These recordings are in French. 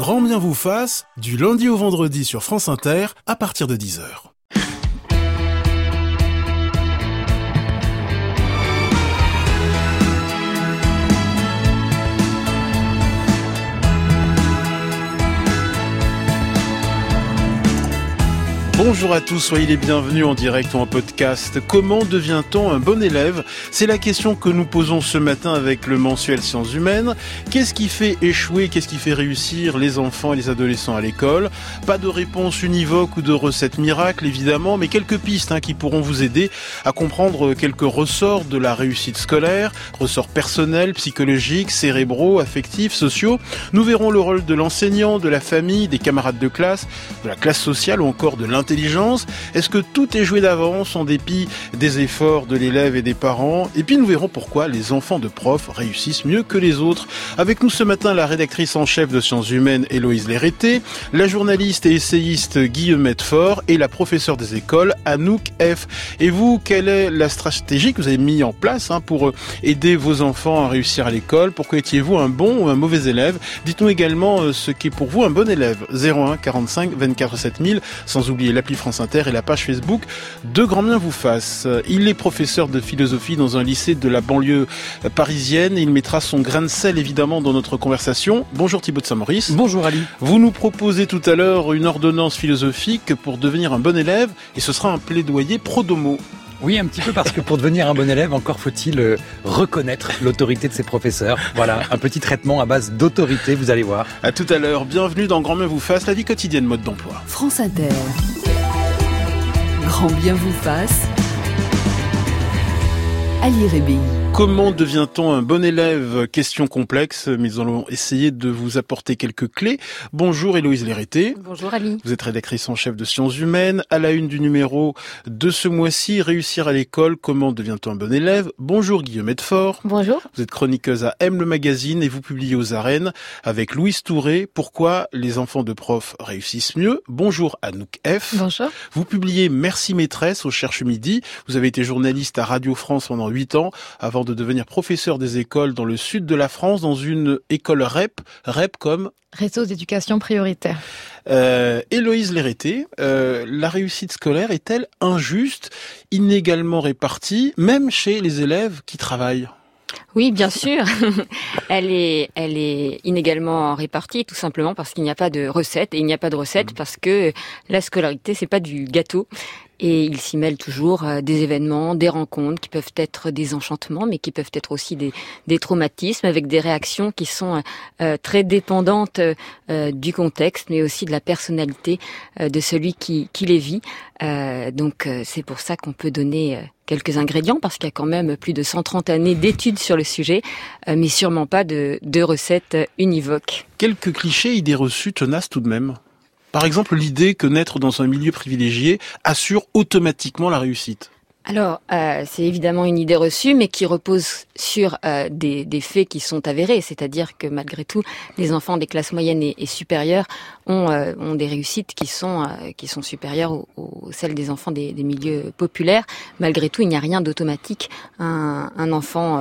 Grand bien vous fasse, du lundi au vendredi sur France Inter, à partir de 10h. Bonjour à tous, soyez les bienvenus en direct ou en podcast. Comment devient-on un bon élève ? C'est la question que nous posons ce matin avec le mensuel Sciences Humaines. Qu'est-ce qui fait échouer, qu'est-ce qui fait réussir les enfants et les adolescents à l'école ? Pas de réponse univoque ou de recette miracle évidemment, mais quelques pistes qui pourront vous aider à comprendre quelques ressorts de la réussite scolaire, ressorts personnels, psychologiques, cérébraux, affectifs, sociaux. Nous verrons le rôle de l'enseignant, de la famille, des camarades de classe, de la classe sociale ou encore de l'intelligence. Est-ce que tout est joué d'avance en dépit des efforts de l'élève et des parents ? Et puis nous verrons pourquoi les enfants de profs réussissent mieux que les autres. Avec nous ce matin, la rédactrice en chef de Sciences Humaines, Héloïse Lérité, la journaliste et essayiste Guillemette Faure et la professeure des écoles, Anouk F. Et vous, quelle est la stratégie que vous avez mise en place pour aider vos enfants à réussir à l'école ? Pourquoi étiez-vous un bon ou un mauvais élève ? Dites-nous également ce qu'est pour vous un bon élève. 01 45 24 7000, sans oublier l'appli France Inter et la page Facebook de Grand bien vous fasse. Il est professeur de philosophie dans un lycée de la banlieue parisienne. Il mettra son grain de sel évidemment dans notre conversation. Bonjour Thibaut de Saint-Maurice. Bonjour Ali. Vous nous proposez tout à l'heure une ordonnance philosophique pour devenir un bon élève et ce sera un plaidoyer pro domo. Oui, un petit peu, parce que pour devenir un bon élève, encore faut-il reconnaître l'autorité de ses professeurs. Voilà, un petit traitement à base d'autorité, vous allez voir. À tout à l'heure, bienvenue dans Grand bien vous fasse, la vie quotidienne mode d'emploi. France Inter. Grand bien vous fasse. Ali Rébi. Comment devient-on un bon élève ? Question complexe, mais nous allons essayer de vous apporter quelques clés. Bonjour Héloïse Lérité. Bonjour Ali. Vous êtes rédactrice en chef de Sciences Humaines, à la une du numéro de ce mois-ci, Réussir à l'école, comment devient-on un bon élève ? Bonjour Guillemette Faure. Bonjour. Vous êtes chroniqueuse à M le magazine et vous publiez aux arènes avec Louise Touré, Pourquoi les enfants de profs réussissent mieux ? Bonjour Anouk F. Bonjour. Vous publiez Merci maîtresse au Cherche Midi. Vous avez été journaliste à Radio France pendant 8 ans, avant de devenir professeur des écoles dans le sud de la France, dans une école REP comme Réseau d'éducation prioritaire. Héloïse Lérité, la réussite scolaire est-elle injuste, inégalement répartie, même chez les élèves qui travaillent ? Oui, bien sûr. Elle est inégalement répartie, tout simplement parce qu'il n'y a pas de recette. Et il n'y a pas de recette parce que la scolarité, c'est pas du gâteau. Et il s'y mêle toujours des événements, des rencontres qui peuvent être des enchantements, mais qui peuvent être aussi des traumatismes avec des réactions qui sont très dépendantes du contexte, mais aussi de la personnalité de celui qui les vit. Donc c'est pour ça qu'on peut donner quelques ingrédients, parce qu'il y a quand même plus de 130 années d'études sur le sujet, mais sûrement pas de recettes univoques. Quelques clichés, idées reçues tenaces tout de même. Par exemple, l'idée que naître dans un milieu privilégié assure automatiquement la réussite. Alors, c'est évidemment une idée reçue, mais qui repose sur des faits qui sont avérés. C'est-à-dire que malgré tout, les enfants des classes moyennes et supérieures ont des réussites qui sont supérieures aux celles des enfants des milieux populaires. Malgré tout, il n'y a rien d'automatique. Un enfant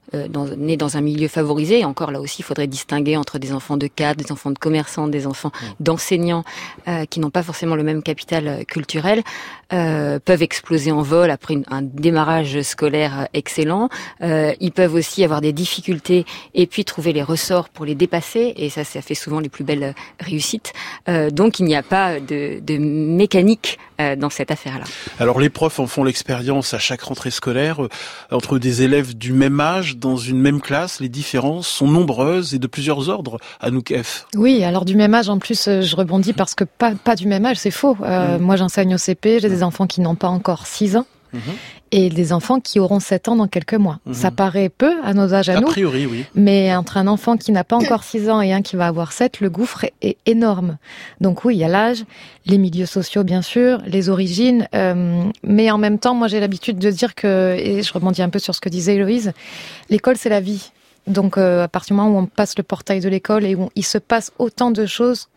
né dans un milieu favorisé, encore là aussi, il faudrait distinguer entre des enfants de cadres, des enfants de commerçants, des enfants d'enseignants qui n'ont pas forcément le même capital culturel, peuvent exploser en vol après un démarrage scolaire excellent. Ils peuvent aussi avoir des difficultés et puis trouver les ressorts pour les dépasser, et ça fait souvent les plus belles réussites. Donc il n'y a pas de mécanique dans cette affaire-là. Alors les profs en font l'expérience à chaque rentrée scolaire, entre des élèves du même âge, dans une même classe, les différences sont nombreuses et de plusieurs ordres. Anouk F. Oui, alors du même âge, en plus, je rebondis parce que pas du même âge, c'est faux. Moi, j'enseigne au CP, j'ai des enfants qui n'ont pas encore 6 ans. Et des enfants qui auront 7 ans dans quelques mois. Ça paraît peu à nos âges à nous. A priori, oui. Mais entre un enfant qui n'a pas encore 6 ans et un qui va avoir 7, le gouffre est énorme. Donc oui, il y a l'âge, les milieux sociaux bien sûr, les origines. Mais en même temps, moi j'ai l'habitude de dire que, et je rebondis un peu sur ce que disait Héloïse, l'école c'est la vie. Donc à partir du moment où on passe le portail de l'école et où il se passe autant de choses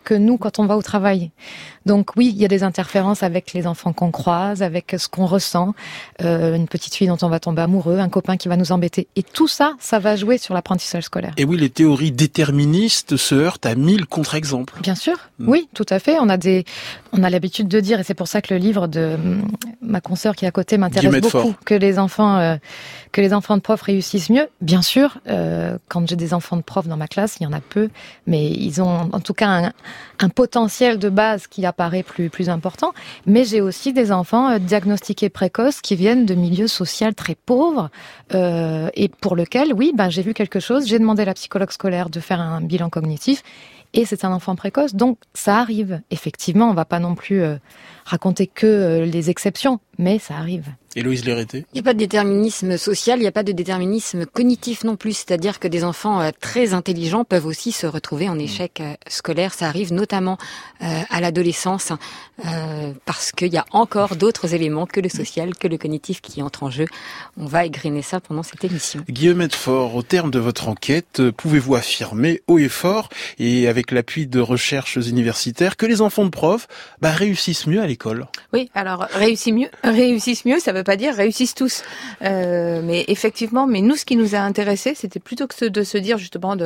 que nous quand on va au travail. Donc oui, il y a des interférences avec les enfants qu'on croise, avec ce qu'on ressent, une petite fille dont on va tomber amoureux, un copain qui va nous embêter. Et tout ça, ça va jouer sur l'apprentissage scolaire. Et oui, les théories déterministes se heurtent à 1000 contre-exemples. Bien sûr, oui, tout à fait. On a l'habitude de dire, et c'est pour ça que le livre de ma consoeur qui est à côté m'intéresse beaucoup, que les enfants de profs réussissent mieux. Bien sûr, quand j'ai des enfants de profs dans ma classe, il y en a peu, mais ils ont en tout cas un potentiel de base qui apparaît plus important. Mais j'ai aussi des enfants diagnostiqués précoces qui viennent de milieux sociaux très pauvres et pour lequel, oui, j'ai vu quelque chose. J'ai demandé à la psychologue scolaire de faire un bilan cognitif et c'est un enfant précoce, donc ça arrive. Effectivement, on va pas non plus raconter que les exceptions, mais ça arrive. Héloïse Lérité. Il n'y a pas de déterminisme social, il n'y a pas de déterminisme cognitif non plus. C'est-à-dire que des enfants très intelligents peuvent aussi se retrouver en échec scolaire. Ça arrive notamment à l'adolescence parce qu'il y a encore d'autres éléments que le social, que le cognitif qui entrent en jeu. On va égrener ça pendant cette émission. Guillaume Edfort, au terme de votre enquête, pouvez-vous affirmer haut et fort, et avec l'appui de recherches universitaires, que les enfants de profs réussissent mieux à l'école? Oui, alors réussissent mieux, ça veut pas dire réussissent tous. Mais effectivement, nous, ce qui nous a intéressé, c'était plutôt que de se dire justement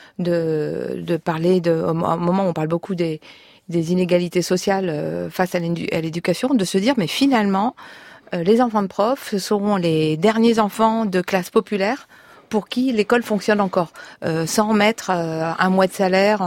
de parler au moment où on parle beaucoup des inégalités sociales face à l'éducation, de se dire mais finalement, les enfants de profs, ce seront les derniers enfants de classe populaire pour qui l'école fonctionne encore, sans mettre un mois de salaire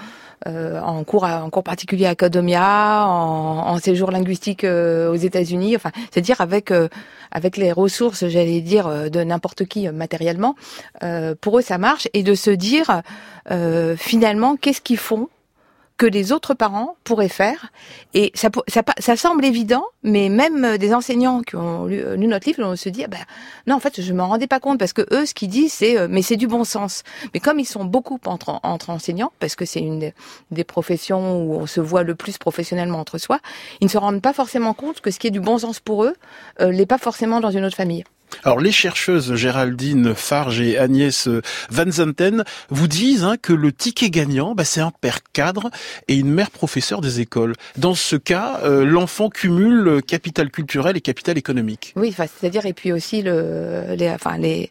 en cours particulier à Academia, en séjour linguistique aux États-Unis, enfin, c'est-à-dire avec les ressources, j'allais dire, de n'importe qui matériellement, pour eux ça marche, et de se dire finalement qu'est-ce qu'ils font que les autres parents pourraient faire. Et ça semble évident, mais même des enseignants qui ont lu notre livre, on se dit non, en fait, je m'en rendais pas compte, parce que eux, ce qu'ils disent, c'est mais c'est du bon sens. Mais comme ils sont beaucoup entre enseignants, parce que c'est une des professions où on se voit le plus professionnellement entre soi, ils ne se rendent pas forcément compte que ce qui est du bon sens pour eux l'est pas forcément dans une autre famille. Alors, les chercheuses Géraldine Farge et Agnès Van Zanten vous disent que le ticket gagnant, c'est un père cadre et une mère professeur des écoles. Dans ce cas, l'enfant cumule capital culturel et capital économique. Oui, c'est-à-dire, et puis aussi ce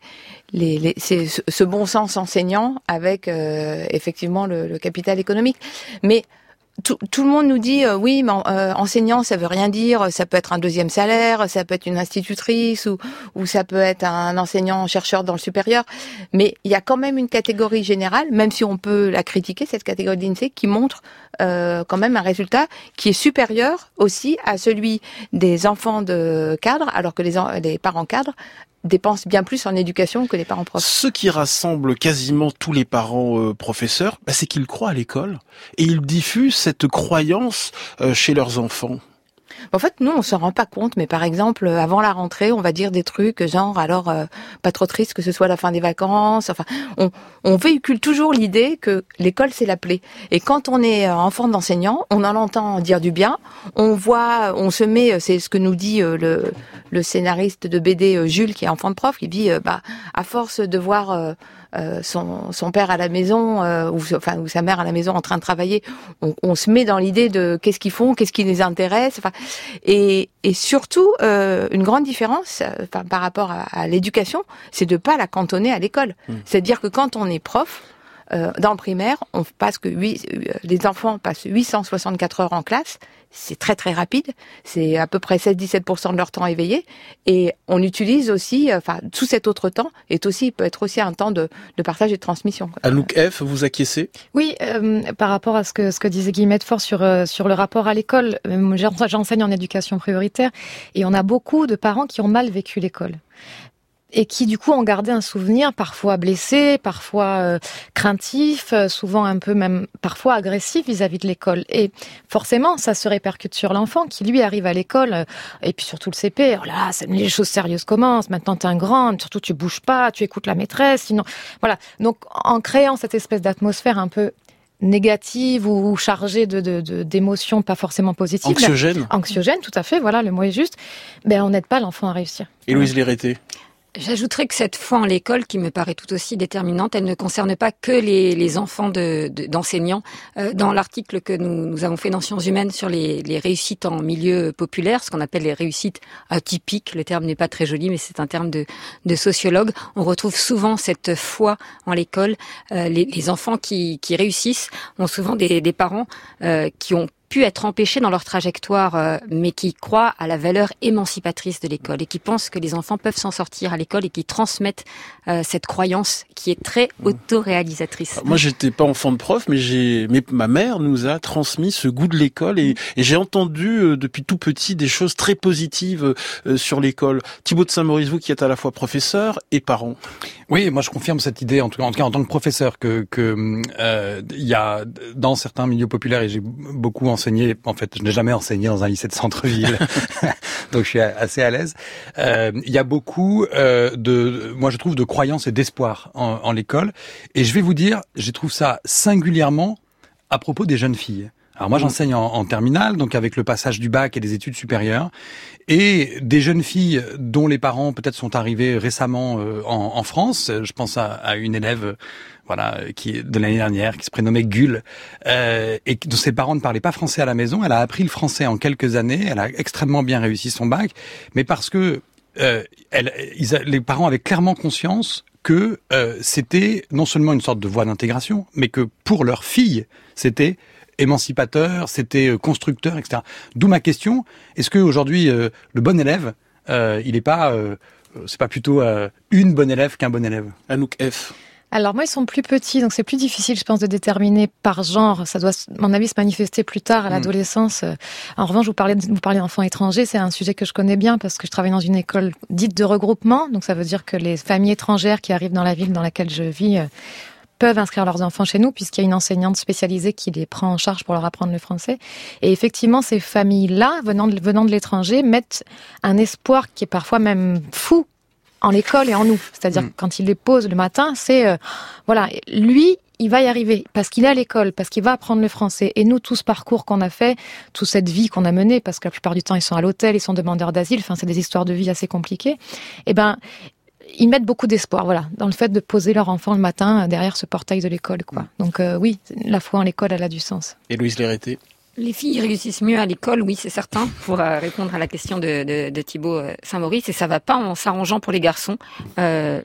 bon sens enseignant avec effectivement le capital économique. Mais tout le monde nous dit oui, mais enseignant, ça veut rien dire. Ça peut être un deuxième salaire, ça peut être une institutrice ou ça peut être un enseignant chercheur dans le supérieur. Mais il y a quand même une catégorie générale, même si on peut la critiquer, cette catégorie de l'INSEE, qui montre quand même un résultat qui est supérieur aussi à celui des enfants de cadres, alors que les parents cadres dépensent bien plus en éducation que les parents profs. Ce qui rassemble quasiment tous les parents professeurs, c'est qu'ils croient à l'école et ils diffusent cette croyance chez leurs enfants. En fait, nous, on s'en rend pas compte, mais par exemple, avant la rentrée, on va dire des trucs genre, alors, pas trop triste que ce soit la fin des vacances. Enfin, on véhicule toujours l'idée que l'école, c'est la plaie. Et quand on est enfant d'enseignant, on en entend dire du bien. On se met, c'est ce que nous dit le scénariste de BD Jules, qui est enfant de prof, qui dit, à force de voir son père à la maison ou sa mère à la maison en train de travailler, on se met dans l'idée de qu'est-ce qu'ils font, qu'est-ce qui les intéresse, et surtout une grande différence par rapport à l'éducation, c'est de pas la cantonner à l'école. C'est-à-dire que quand on est prof dans le primaire, les enfants passent 864 heures en classe. C'est très très rapide, c'est à peu près 16-17% de leur temps éveillé, et on utilise aussi, tout cet autre temps peut être aussi un temps de partage et de transmission. Anouk F, vous acquiescez? Oui, par rapport à ce que disait Guillemette Fort sur le rapport à l'école, j'enseigne en éducation prioritaire, et on a beaucoup de parents qui ont mal vécu l'école. Et qui du coup ont gardé un souvenir parfois blessé, parfois craintif, souvent un peu même parfois agressif vis-à-vis de l'école. Et forcément, ça se répercute sur l'enfant qui lui arrive à l'école, et puis surtout le CP. Oh là, les choses sérieuses commencent. Maintenant, t'es un grand, surtout tu bouges pas, tu écoutes la maîtresse. Sinon, voilà. Donc, en créant cette espèce d'atmosphère un peu négative ou chargée d'émotions pas forcément positives. Anxiogène. Anxiogène, tout à fait. Voilà, le mot est juste. On n'aide pas l'enfant à réussir. Héloïse Lérité. J'ajouterais que cette foi en l'école, qui me paraît tout aussi déterminante, elle ne concerne pas que les enfants d'enseignants. Dans l'article que nous avons fait dans Sciences Humaines sur les réussites en milieu populaire, ce qu'on appelle les réussites atypiques, le terme n'est pas très joli, mais c'est un terme de sociologue, on retrouve souvent cette foi en l'école. Les enfants qui réussissent ont souvent des parents qui ont pu être empêchés dans leur trajectoire, mais qui croient à la valeur émancipatrice de l'école et qui pensent que les enfants peuvent s'en sortir à l'école et qui transmettent cette croyance qui est très autoréalisatrice. Moi, j'étais pas enfant de prof, mais ma mère nous a transmis ce goût de l'école et j'ai entendu depuis tout petit des choses très positives sur l'école. Thibaut de Saint-Maurice, vous qui êtes à la fois professeur et parent. Oui, moi je confirme cette idée, en tout cas en tant que professeur, que il y a dans certains milieux populaires, et j'ai beaucoup enseigné, en fait je n'ai jamais enseigné dans un lycée de centre-ville, donc je suis assez à l'aise. Il y a beaucoup moi je trouve de croyances et d'espoir en l'école, et je vais vous dire, je trouve ça singulièrement à propos des jeunes filles. Alors moi j'enseigne en terminale, donc avec le passage du bac et des études supérieures, et des jeunes filles dont les parents peut-être sont arrivés récemment en France. Je pense à une élève qui de l'année dernière, qui se prénommait Gull, et dont ses parents ne parlaient pas français à la maison. Elle a appris le français en quelques années, elle a extrêmement bien réussi son bac, mais parce que les parents avaient clairement conscience que c'était non seulement une sorte de voie d'intégration, mais que pour leur fille, c'était émancipateur, c'était constructeur, etc. D'où ma question, est-ce que aujourd'hui le bon élève, il est pas, c'est pas plutôt une bonne élève qu'un bon élève? Anouk F. Alors moi, ils sont plus petits, donc c'est plus difficile, je pense, de déterminer par genre. Ça doit, à mon avis, se manifester plus tard à l'adolescence. En revanche, vous parlez d'enfants étrangers, c'est un sujet que je connais bien parce que je travaille dans une école dite de regroupement. Donc ça veut dire que les familles étrangères qui arrivent dans la ville dans laquelle je vis peuvent inscrire leurs enfants chez nous puisqu'il y a une enseignante spécialisée qui les prend en charge pour leur apprendre le français. Et effectivement, ces familles-là, venant de l'étranger, mettent un espoir qui est parfois même fou en l'école et en nous. C'est-à-dire que quand il les pose le matin, c'est lui, il va y arriver parce qu'il est à l'école, parce qu'il va apprendre le français. Et nous, tout ce parcours qu'on a fait, toute cette vie qu'on a menée, parce que la plupart du temps, ils sont à l'hôtel, ils sont demandeurs d'asile, enfin, c'est des histoires de vie assez compliquées. Ils mettent beaucoup d'espoir, dans le fait de poser leur enfant le matin derrière ce portail de l'école, quoi. Donc oui, la foi en l'école, elle a du sens. Et Louise Lérété? Les filles réussissent mieux à l'école, oui, c'est certain, pour répondre à la question de Thibaut Saint-Maurice, et ça va pas en s'arrangeant pour les garçons. La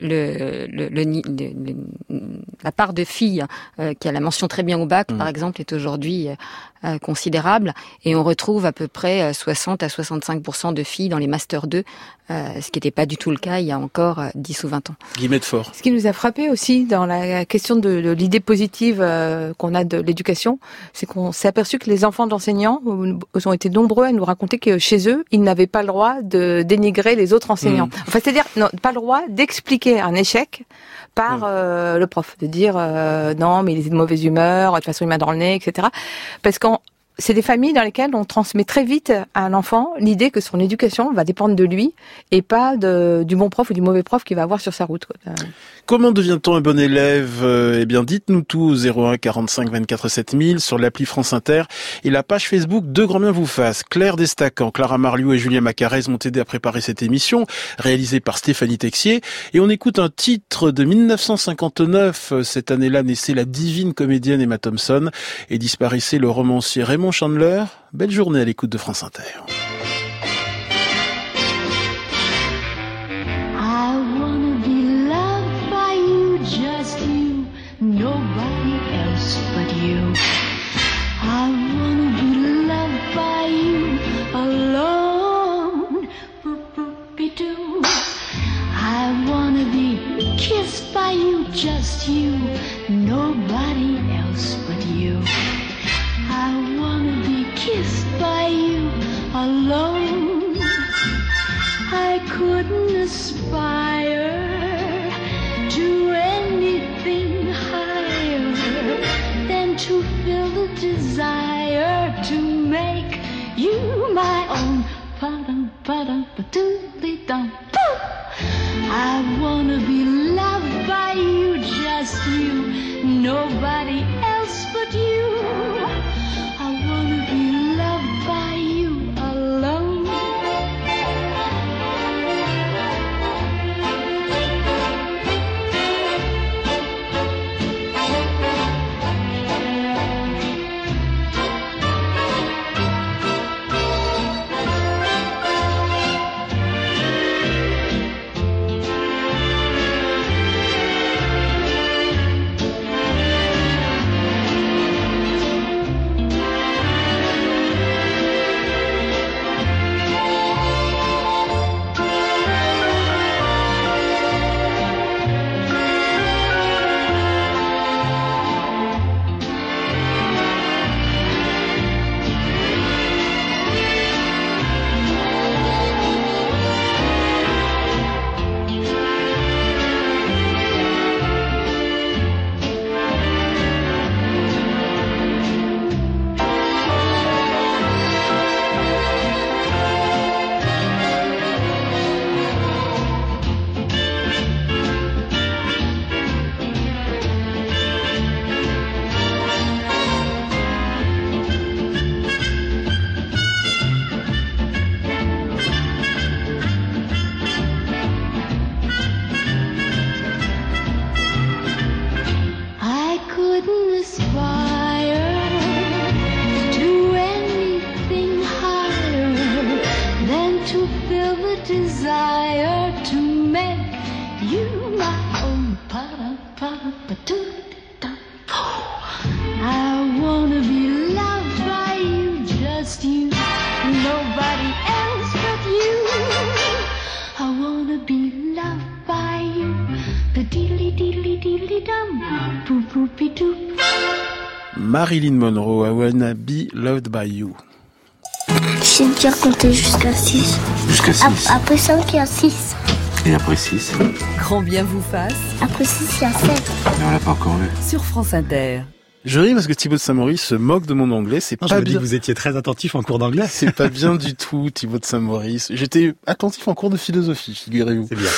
part de filles qui a la mention très bien au bac, par exemple, est aujourd'hui considérable, et on retrouve à peu près 60 à 65% de filles dans les Master 2, ce qui n'était pas du tout le cas il y a encore 10 ou 20 ans. Guillemette Fort. Ce qui nous a frappé aussi dans la question de l'idée positive qu'on a de l'éducation, c'est qu'on s'est aperçu que les enfants d'enseignants ont été nombreux à nous raconter que chez eux, ils n'avaient pas le droit de dénigrer les autres enseignants. Enfin, c'est-à-dire, pas le droit d'expliquer un échec par le prof, de dire non, mais il est de mauvaise humeur, de toute façon il m'a dans le nez, etc. Parce que c'est des familles dans lesquelles on transmet très vite à un enfant l'idée que son éducation va dépendre de lui et pas du bon prof ou du mauvais prof qu'il va avoir sur sa route, quoi. Comment devient-on un bon élève? Eh bien, dites-nous tout au 01 45 24 7000 sur l'appli France Inter et la page Facebook de Grand Bien vous fasse. Claire Destacan, Clara Marliou et Julien Macarez m'ont aidé à préparer cette émission, réalisée par Stéphanie Texier. Et on écoute un titre de 1959. Cette année-là naissait la divine comédienne Emma Thompson et disparaissait le romancier Raymond Chandler. Belle journée à l'écoute de France Inter. Nobody else but you. I wanna be loved by you alone. Boop-boop-be-doo. I wanna be kissed by you, just you. Nobody else but you. I wanna be kissed by you alone. I couldn't aspire to anything higher than to feel the desire to make you my own. I wanna be loved by you, just you, nobody else but you. I wanna be loved by you alone. Marilyn Monroe, I Wanna Be Loved by You. Je sais déjà compter jusqu'à 6. Jusqu'à 6. Après 5, il y a 6. Et après 6. Grand bien vous fasse Après 6, il y a 7. Mais on l'a pas encore vu. sur France Inter. Je ris parce que Thibaut de Saint-Maurice se moque de mon anglais. C'est Non, pas je me dis bien. que vous étiez très attentif en cours d'anglais. C'est pas bien du tout, Thibaut de Saint-Maurice. J'étais attentif en cours de philosophie, figurez-vous. C'est bien.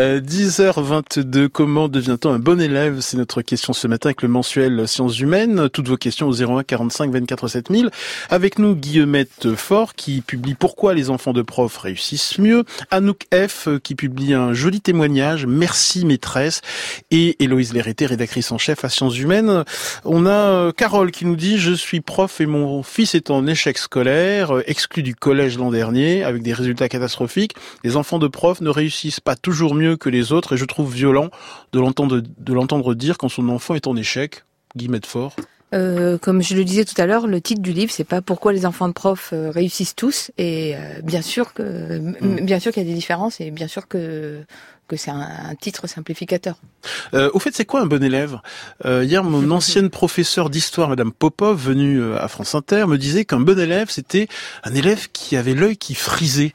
10h22, comment devient-on un bon élève? C'est notre question ce matin avec le mensuel Sciences Humaines. Toutes vos questions au 01 45 24 7000. Avec nous, Guillemette Faure qui publie Pourquoi les enfants de profs réussissent mieux. Anouk F qui publie un joli témoignage, Merci maîtresse. Et Héloïse Lérété, rédactrice en chef à Sciences Humaines. On a Carole qui nous dit « Je suis prof et mon fils est en échec scolaire, exclu du collège l'an dernier, avec des résultats catastrophiques. Les enfants de profs ne réussissent pas toujours mieux que les autres et je trouve violent de l'entendre dire quand son enfant est en échec. » Guillemette Faure. Comme je le disais tout à l'heure, le titre du livre, c'est pas pourquoi les enfants de profs réussissent tous. Et bien sûr qu'il y a des différences et bien sûr que c'est un titre simplificateur. Au fait, c'est quoi un bon élève? Hier, mon ancienne professeure d'histoire, Madame Popov, venue à France Inter, me disait qu'un bon élève, c'était un élève qui avait l'œil qui frisait.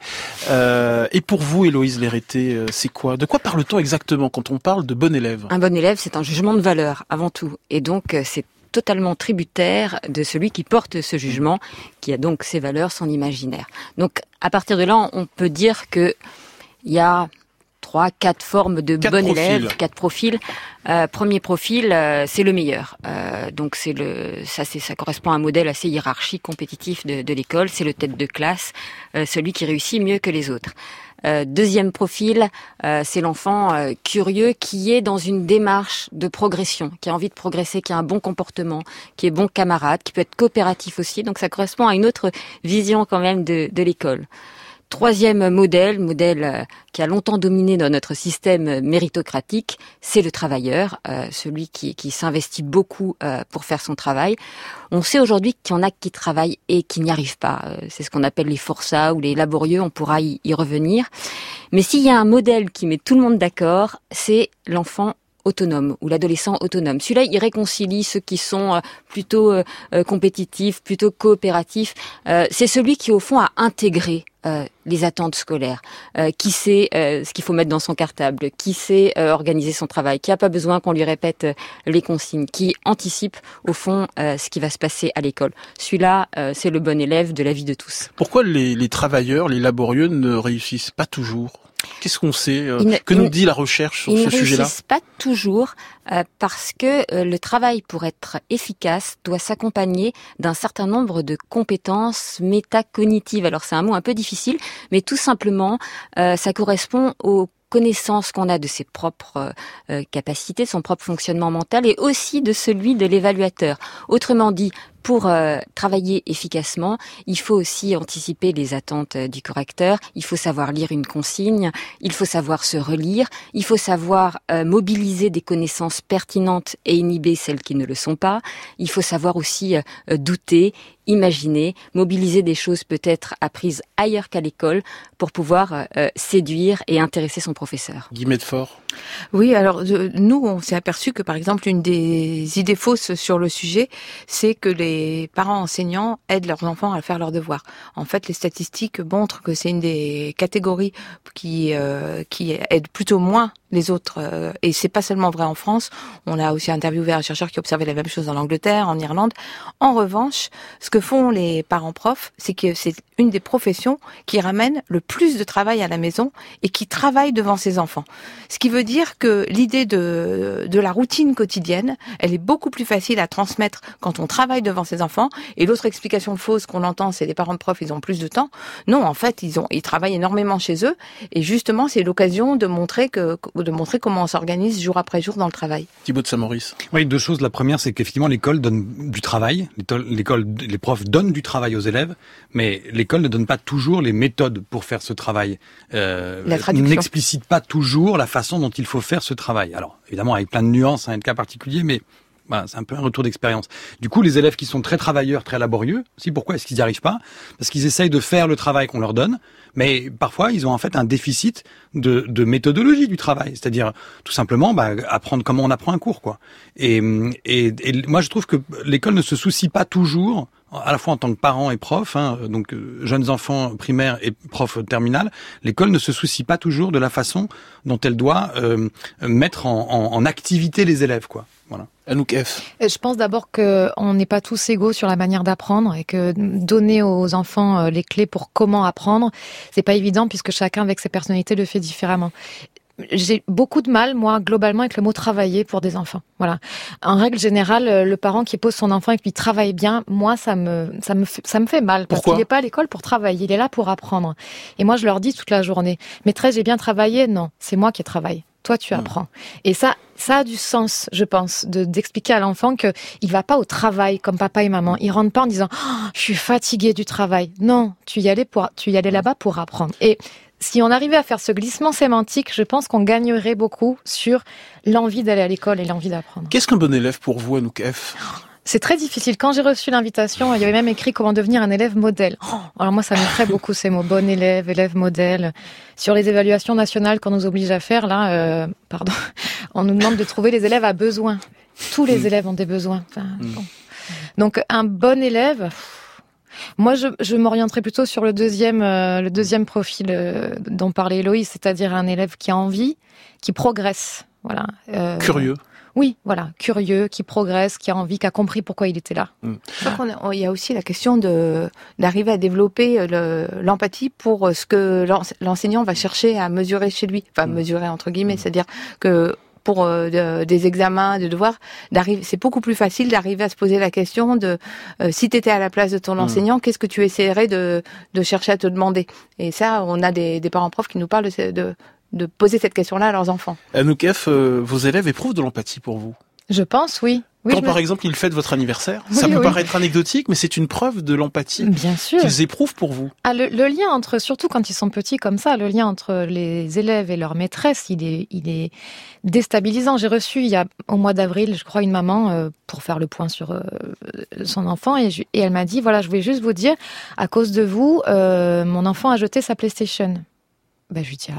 Et pour vous, Héloïse Lérété, c'est quoi? De quoi parle-t-on exactement quand on parle de bon élève? Un bon élève, c'est un jugement de valeur avant tout. Et donc, c'est totalement tributaire de celui qui porte ce jugement, qui a donc ses valeurs, son imaginaire. Donc, à partir de là, on peut dire que il y a 3-4 formes de bon élève, 4 profils. Premier profil, c'est le meilleur. Donc ça correspond à un modèle assez hiérarchique, compétitif de l'école. C'est le tête de classe, celui qui réussit mieux que les autres. Deuxième profil, c'est l'enfant curieux qui est dans une démarche de progression, qui a envie de progresser, qui a un bon comportement, qui est bon camarade, qui peut être coopératif aussi. Donc ça correspond à une autre vision quand même de l'école. Troisième modèle qui a longtemps dominé dans notre système méritocratique, c'est le travailleur, celui qui s'investit beaucoup pour faire son travail. On sait aujourd'hui qu'il y en a qui travaillent et qui n'y arrivent pas. C'est ce qu'on appelle les forçats ou les laborieux, on pourra y revenir. Mais s'il y a un modèle qui met tout le monde d'accord, c'est l'enfant autonome ou l'adolescent autonome. Celui-là, il réconcilie ceux qui sont plutôt compétitifs, plutôt coopératifs. C'est celui qui, au fond, a intégré les attentes scolaires, qui sait ce qu'il faut mettre dans son cartable, qui sait organiser son travail, qui n'a pas besoin qu'on lui répète les consignes, qui anticipe, au fond, ce qui va se passer à l'école. Celui-là, c'est le bon élève de la vie de tous. Pourquoi les travailleurs, les laborieux ne réussissent pas toujours? Qu'est-ce qu'on sait? Que nous dit la recherche sur ce sujet-là? Ils ne réussissent pas toujours parce que le travail, pour être efficace, doit s'accompagner d'un certain nombre de compétences métacognitives. Alors c'est un mot un peu difficile, mais tout simplement, ça correspond aux connaissance qu'on a de ses propres capacités, de son propre fonctionnement mental et aussi de celui de l'évaluateur. Autrement dit, pour travailler efficacement, il faut aussi anticiper les attentes du correcteur, il faut savoir lire une consigne, il faut savoir se relire, il faut savoir mobiliser des connaissances pertinentes et inhiber celles qui ne le sont pas, il faut savoir aussi douter, imaginer, mobiliser des choses peut-être apprises ailleurs qu'à l'école pour pouvoir séduire et intéresser son professeur. Guillemette Faure. Oui, alors nous, on s'est aperçu que par exemple, une des idées fausses sur le sujet, c'est que les parents enseignants aident leurs enfants à faire leurs devoirs. En fait, les statistiques montrent que c'est une des catégories qui aide plutôt moins les autres. Et c'est pas seulement vrai en France. On a aussi interviewé un chercheur qui observait la même chose en Angleterre, en Irlande. En revanche, ce que font les parents profs, c'est que c'est une des professions qui ramène le plus de travail à la maison et qui travaille devant ses enfants. Ce qui veut dire que l'idée de la routine quotidienne, elle est beaucoup plus facile à transmettre quand on travaille devant ses enfants. Et l'autre explication fausse qu'on entend, c'est les parents de profs, ils ont plus de temps. Non, en fait, ils travaillent énormément chez eux. Et justement, c'est l'occasion de montrer comment on s'organise jour après jour dans le travail. Thibaut de Saint-Maurice. Oui, deux choses. La première, c'est qu'effectivement, l'école donne du travail. Les profs donnent du travail aux élèves, mais l'école ne donne pas toujours les méthodes pour faire ce travail. N'explicite pas toujours la façon dont il faut faire ce travail. Alors, évidemment, avec plein de nuances, un cas particulier, mais Voilà, c'est un peu un retour d'expérience. Du coup, les élèves qui sont très travailleurs, très laborieux, pourquoi est-ce qu'ils n'y arrivent pas? Parce qu'ils essayent de faire le travail qu'on leur donne, mais parfois ils ont en fait un déficit de méthodologie du travail, c'est-à-dire tout simplement apprendre comment on apprend un cours, quoi. Et moi je trouve que l'école ne se soucie pas toujours, à la fois en tant que parent et prof, donc jeunes enfants primaires et profs terminales, l'école ne se soucie pas toujours de la façon dont elle doit mettre en activité les élèves, quoi. Voilà. Anouk F. Je pense d'abord qu'on n'est pas tous égaux sur la manière d'apprendre et que donner aux enfants les clés pour comment apprendre, c'est pas évident puisque chacun avec ses personnalités le fait différemment. J'ai beaucoup de mal, moi, globalement, avec le mot travailler pour des enfants. Voilà. En règle générale, le parent qui pose son enfant et qui lui travaille bien, moi, ça me fait mal. Parce qu'il n'est pas à l'école pour travailler, il est là pour apprendre. Et moi, je leur dis toute la journée, maîtresse, j'ai bien travaillé? Non, c'est moi qui travaille. Toi, tu apprends. Et ça a du sens, je pense, d'expliquer à l'enfant que il va pas au travail comme papa et maman. Il rentre pas en disant, je suis fatigué du travail. Non, tu y allais là-bas pour apprendre. Et si on arrivait à faire ce glissement sémantique, je pense qu'on gagnerait beaucoup sur l'envie d'aller à l'école et l'envie d'apprendre. Qu'est-ce qu'un bon élève pour vous, Anouk F? C'est très difficile. Quand j'ai reçu l'invitation, il y avait même écrit comment devenir un élève modèle. Alors moi, ça m'effraie beaucoup ces mots. Bon élève, élève modèle. Sur les évaluations nationales qu'on nous oblige à faire, là, on nous demande de trouver les élèves à besoin. Tous les élèves ont des besoins. Bon. Donc un bon élève... Moi, je m'orienterais plutôt sur le deuxième profil dont parlait Héloïse, c'est-à-dire un élève qui a envie, qui progresse. Voilà. Curieux. Oui, voilà, curieux, qui progresse, qui a envie, qui a compris pourquoi il était là. Je crois il y a aussi la question d'arriver à développer l'empathie pour ce que l'enseignant va chercher à mesurer chez lui. Enfin, mesurer entre guillemets, c'est-à-dire que pour des examens, des devoirs, c'est beaucoup plus facile d'arriver à se poser la question de si tu étais à la place de ton enseignant, qu'est-ce que tu essaierais de chercher à te demander. Et ça, on a des parents profs qui nous parlent de poser cette question-là à leurs enfants. Anouk F, vos élèves éprouvent de l'empathie pour vous? Je pense, oui. Quand par exemple ils fêtent votre anniversaire, ça peut paraître anecdotique, mais c'est une preuve de l'empathie qu'ils éprouvent pour vous. Ah, le lien entre, surtout quand ils sont petits comme ça, le lien entre les élèves et leur maîtresse, il est déstabilisant. J'ai reçu au mois d'avril, je crois, une maman pour faire le point sur son enfant et elle m'a dit, voilà, je voulais juste vous dire, à cause de vous, mon enfant a jeté sa PlayStation. Je lui dis,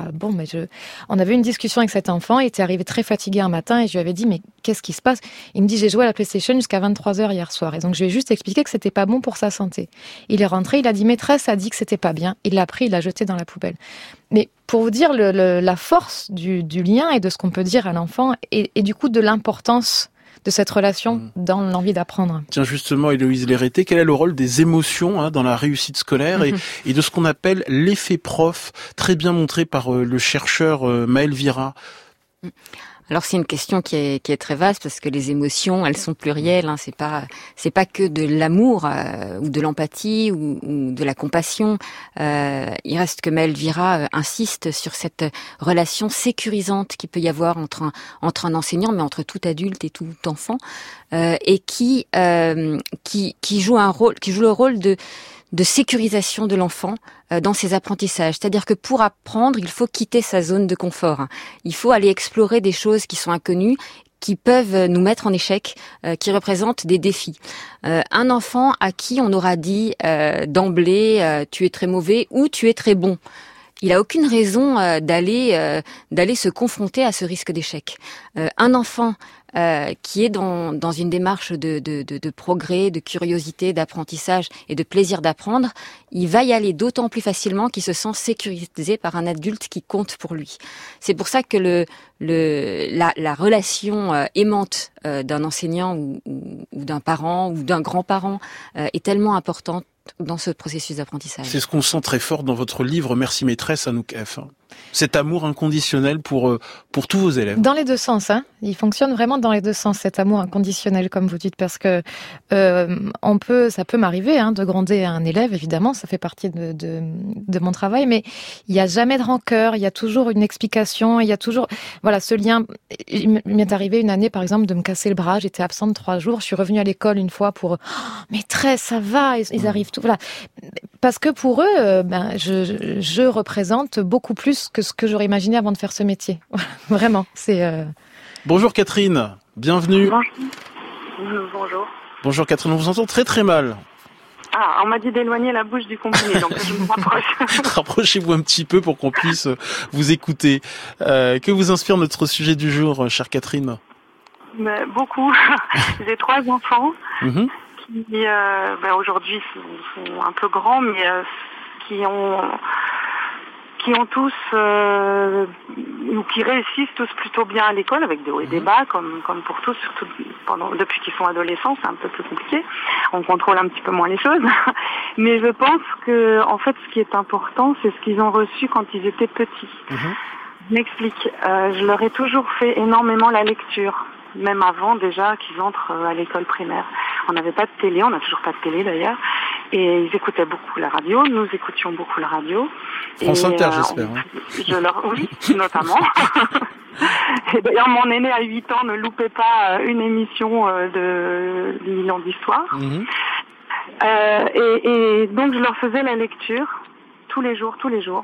on avait une discussion avec cet enfant, il était arrivé très fatigué un matin et je lui avais dit, mais qu'est-ce qui se passe? Il me dit, j'ai joué à la PlayStation jusqu'à 23h hier soir. Et donc, je lui ai juste expliqué que c'était pas bon pour sa santé. Il est rentré, il a dit, maîtresse a dit que c'était pas bien. Il l'a pris, il l'a jeté dans la poubelle. Mais pour vous dire la force du lien et de ce qu'on peut dire à l'enfant et du coup de l'importance de cette relation dans l'envie d'apprendre. Tiens, justement, Héloïse Lérité, quel est le rôle des émotions dans la réussite scolaire et de ce qu'on appelle l'effet prof, très bien montré par le chercheur Maël Vira? Alors c'est une question qui est très vaste parce que les émotions, elles sont plurielles. C'est pas que de l'amour ou de l'empathie ou de la compassion. Il reste que Maël Vira insiste sur cette relation sécurisante qu'il peut y avoir entre un enseignant, mais entre tout adulte et tout enfant, et qui joue le rôle de sécurisation de l'enfant dans ses apprentissages. C'est-à-dire que pour apprendre, il faut quitter sa zone de confort. Il faut aller explorer des choses qui sont inconnues, qui peuvent nous mettre en échec, qui représentent des défis. Un enfant à qui on aura dit d'emblée tu es très mauvais ou tu es très bon, il a aucune raison d'aller se confronter à ce risque d'échec. Un enfant qui est dans une démarche de progrès, de curiosité, d'apprentissage et de plaisir d'apprendre, il va y aller d'autant plus facilement qu'il se sent sécurisé par un adulte qui compte pour lui. C'est pour ça que la relation aimante d'un enseignant ou d'un parent ou d'un grand-parent est tellement importante dans ce processus d'apprentissage. C'est ce qu'on sent très fort dans votre livre Merci maîtresse, Anouk F. Cet amour inconditionnel pour tous vos élèves. Dans les deux sens, il fonctionne vraiment dans les deux sens, cet amour inconditionnel, comme vous dites, parce que ça peut m'arriver de gronder un élève, évidemment, ça fait partie de mon travail, mais il n'y a jamais de rancœur, il y a toujours une explication, il y a toujours, ce lien. Il m'est arrivé une année, par exemple, de me casser le bras, j'étais absente 3 jours, je suis revenue à l'école une fois pour maîtresse, ça va, ils arrivent tout, voilà. Parce que pour eux, je représente beaucoup plus que ce que j'aurais imaginé avant de faire ce métier. Vraiment, c'est... Bonjour Catherine, bienvenue. Bonjour. Bonjour Catherine, on vous entend très très mal. Ah, on m'a dit d'éloigner la bouche du combiné, donc je me rapproche. Rapprochez-vous un petit peu pour qu'on puisse vous écouter. Que vous inspire notre sujet du jour, chère Catherine? Mais beaucoup. J'ai 3 enfants qui aujourd'hui sont un peu grands, mais qui ont tous ou qui réussissent tous plutôt bien à l'école, avec des hauts et des bas, comme pour tous, surtout depuis qu'ils sont adolescents, c'est un peu plus compliqué. On contrôle un petit peu moins les choses. Mais je pense que, en fait, ce qui est important, c'est ce qu'ils ont reçu quand ils étaient petits. Je m'explique. Je leur ai toujours fait énormément la lecture, même avant déjà qu'ils entrent à l'école primaire. On n'avait pas de télé, on n'a toujours pas de télé d'ailleurs, et ils écoutaient beaucoup la radio, nous écoutions beaucoup la radio. France Inter, j'espère. Oui, notamment. Et d'ailleurs, mon aîné à 8 ans ne loupait pas une émission de 1000 ans d'histoire. Et donc je leur faisais la lecture tous les jours.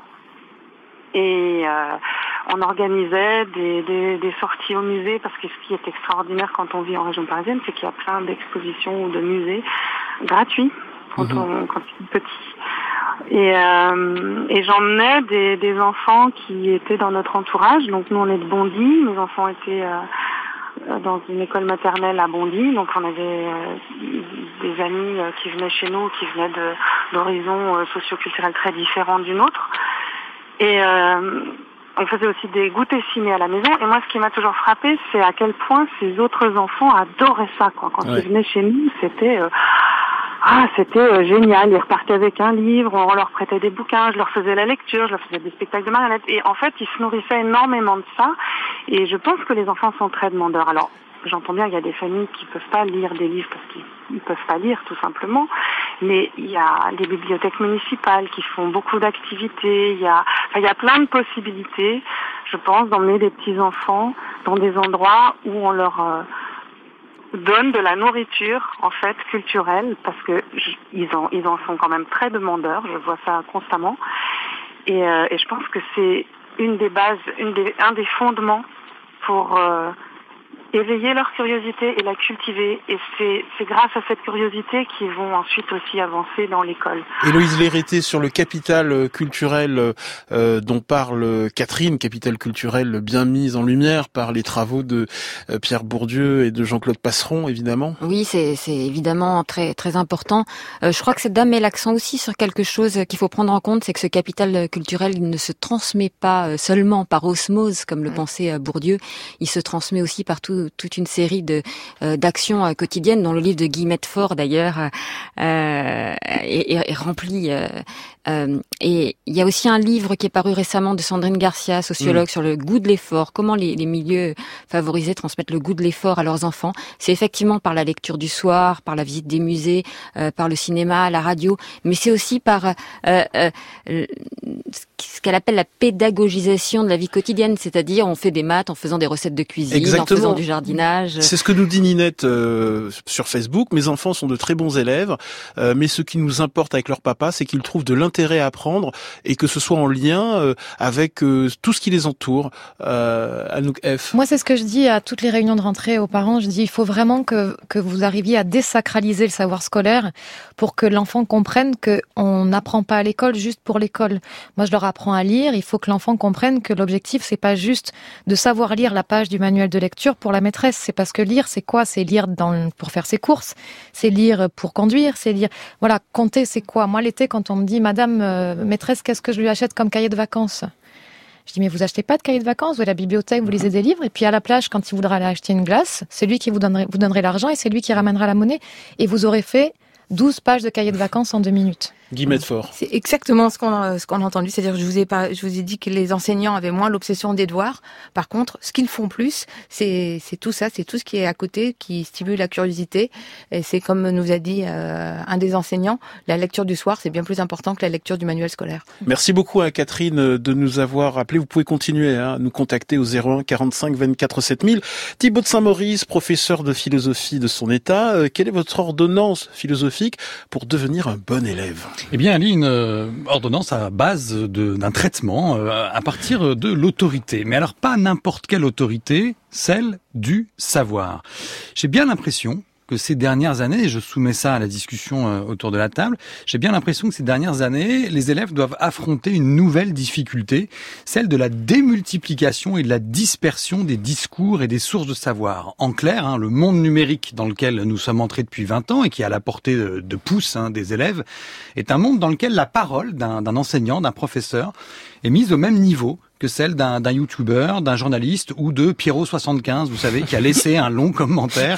Et on organisait des sorties au musée, parce que ce qui est extraordinaire quand on vit en région parisienne, c'est qu'il y a plein d'expositions ou de musées gratuits quand ils sont petits. Et j'emmenais des enfants qui étaient dans notre entourage. Donc nous, on est de Bondy, mes enfants étaient dans une école maternelle à Bondy, donc on avait des amis qui venaient chez nous, qui venaient d'horizons socio-culturels très différents du nôtre. Et on faisait aussi des goûters ciné à la maison. Et moi, ce qui m'a toujours frappé, c'est à quel point ces autres enfants adoraient ça, quoi. Quand ils venaient chez nous, c'était génial. Ils repartaient avec un livre, on leur prêtait des bouquins, je leur faisais la lecture, je leur faisais des spectacles de marionnettes. Et en fait, ils se nourrissaient énormément de ça. Et je pense que les enfants sont très demandeurs. Alors, j'entends bien qu'il y a des familles qui peuvent pas lire des livres parce qu'ils peuvent pas lire, tout simplement. Mais il y a les bibliothèques municipales qui font beaucoup d'activités. Il y a plein de possibilités, je pense, d'emmener des petits enfants dans des endroits où on leur donne de la nourriture, en fait, culturelle, parce que ils en sont quand même très demandeurs. Je vois ça constamment. Et je pense que c'est une des bases, un des fondements pour éveiller leur curiosité et la cultiver. Et c'est grâce à cette curiosité qu'ils vont ensuite aussi avancer dans l'école. Héloïse Lérété, sur le capital culturel dont parle Catherine, capital culturel bien mis en lumière par les travaux de Pierre Bourdieu et de Jean-Claude Passeron, évidemment. Oui, c'est évidemment très très important. Je crois que cette dame met l'accent aussi sur quelque chose qu'il faut prendre en compte, c'est que ce capital culturel, il ne se transmet pas seulement par osmose, comme le pensait Bourdieu. Il se transmet aussi par toute une série d'actions quotidiennes, dont le livre de Guy Medford d'ailleurs est rempli. Et il y a aussi un livre qui est paru récemment de Sandrine Garcia, sociologue, sur le goût de l'effort, comment les milieux favorisés transmettent le goût de l'effort à leurs enfants. C'est effectivement par la lecture du soir, par la visite des musées, par le cinéma, la radio, mais c'est aussi par ce qu'elle appelle la pédagogisation de la vie quotidienne, c'est-à-dire on fait des maths en faisant des recettes de cuisine, en faisant du jardinage. C'est ce que nous dit Ninette sur Facebook. Mes enfants sont de très bons élèves, mais ce qui nous importe avec leur papa, c'est qu'ils trouvent de l'intérêt à apprendre et que ce soit en lien avec tout ce qui les entoure. Anouk F. Moi, c'est ce que je dis à toutes les réunions de rentrée aux parents. Je dis, il faut vraiment que vous arriviez à désacraliser le savoir scolaire pour que l'enfant comprenne qu'on n'apprend pas à l'école juste pour l'école. Moi, je leur apprends à lire. Il faut que l'enfant comprenne que l'objectif, c'est pas juste de savoir lire la page du manuel de lecture pour la maîtresse. C'est parce que lire, c'est quoi? C'est lire pour faire ses courses. C'est lire pour conduire. C'est lire. Voilà, compter, c'est quoi? Moi, l'été, quand on me dit, Madame maîtresse, qu'est-ce que je lui achète comme cahier de vacances? Je dis, mais vous achetez pas de cahier de vacances, vous allez à la bibliothèque, vous lisez des livres, et puis à la plage, quand il voudra aller acheter une glace, c'est lui qui vous donnerez l'argent et c'est lui qui ramènera la monnaie, et vous aurez fait 12 pages de cahier de vacances en 2 minutes. Guy Medford. C'est exactement ce qu'on a entendu. C'est-à-dire, je vous ai dit que les enseignants avaient moins l'obsession des devoirs. Par contre, ce qu'ils font plus, c'est tout ça, c'est tout ce qui est à côté, qui stimule la curiosité. Et c'est comme nous a dit un des enseignants, la lecture du soir, c'est bien plus important que la lecture du manuel scolaire. Merci beaucoup à Catherine de nous avoir appelé. Vous pouvez continuer à nous contacter au 01 45 24 7000. Thibaut de Saint-Maurice, professeur de philosophie de son état. Quelle est votre ordonnance philosophique pour devenir un bon élève? Eh bien, elle lit une ordonnance à base d'un traitement à partir de l'autorité. Mais alors, pas n'importe quelle autorité, celle du savoir. J'ai bien l'impression que ces dernières années, et je soumets ça à la discussion autour de la table, j'ai bien l'impression que ces dernières années, les élèves doivent affronter une nouvelle difficulté, celle de la démultiplication et de la dispersion des discours et des sources de savoir. En clair, le monde numérique dans lequel nous sommes entrés depuis 20 ans et qui est à la portée de pouce des élèves, est un monde dans lequel la parole d'un enseignant, d'un professeur, est mise au même niveau que celle d'un youtubeur, d'un journaliste ou de Pierrot75, vous savez, qui a laissé un long commentaire.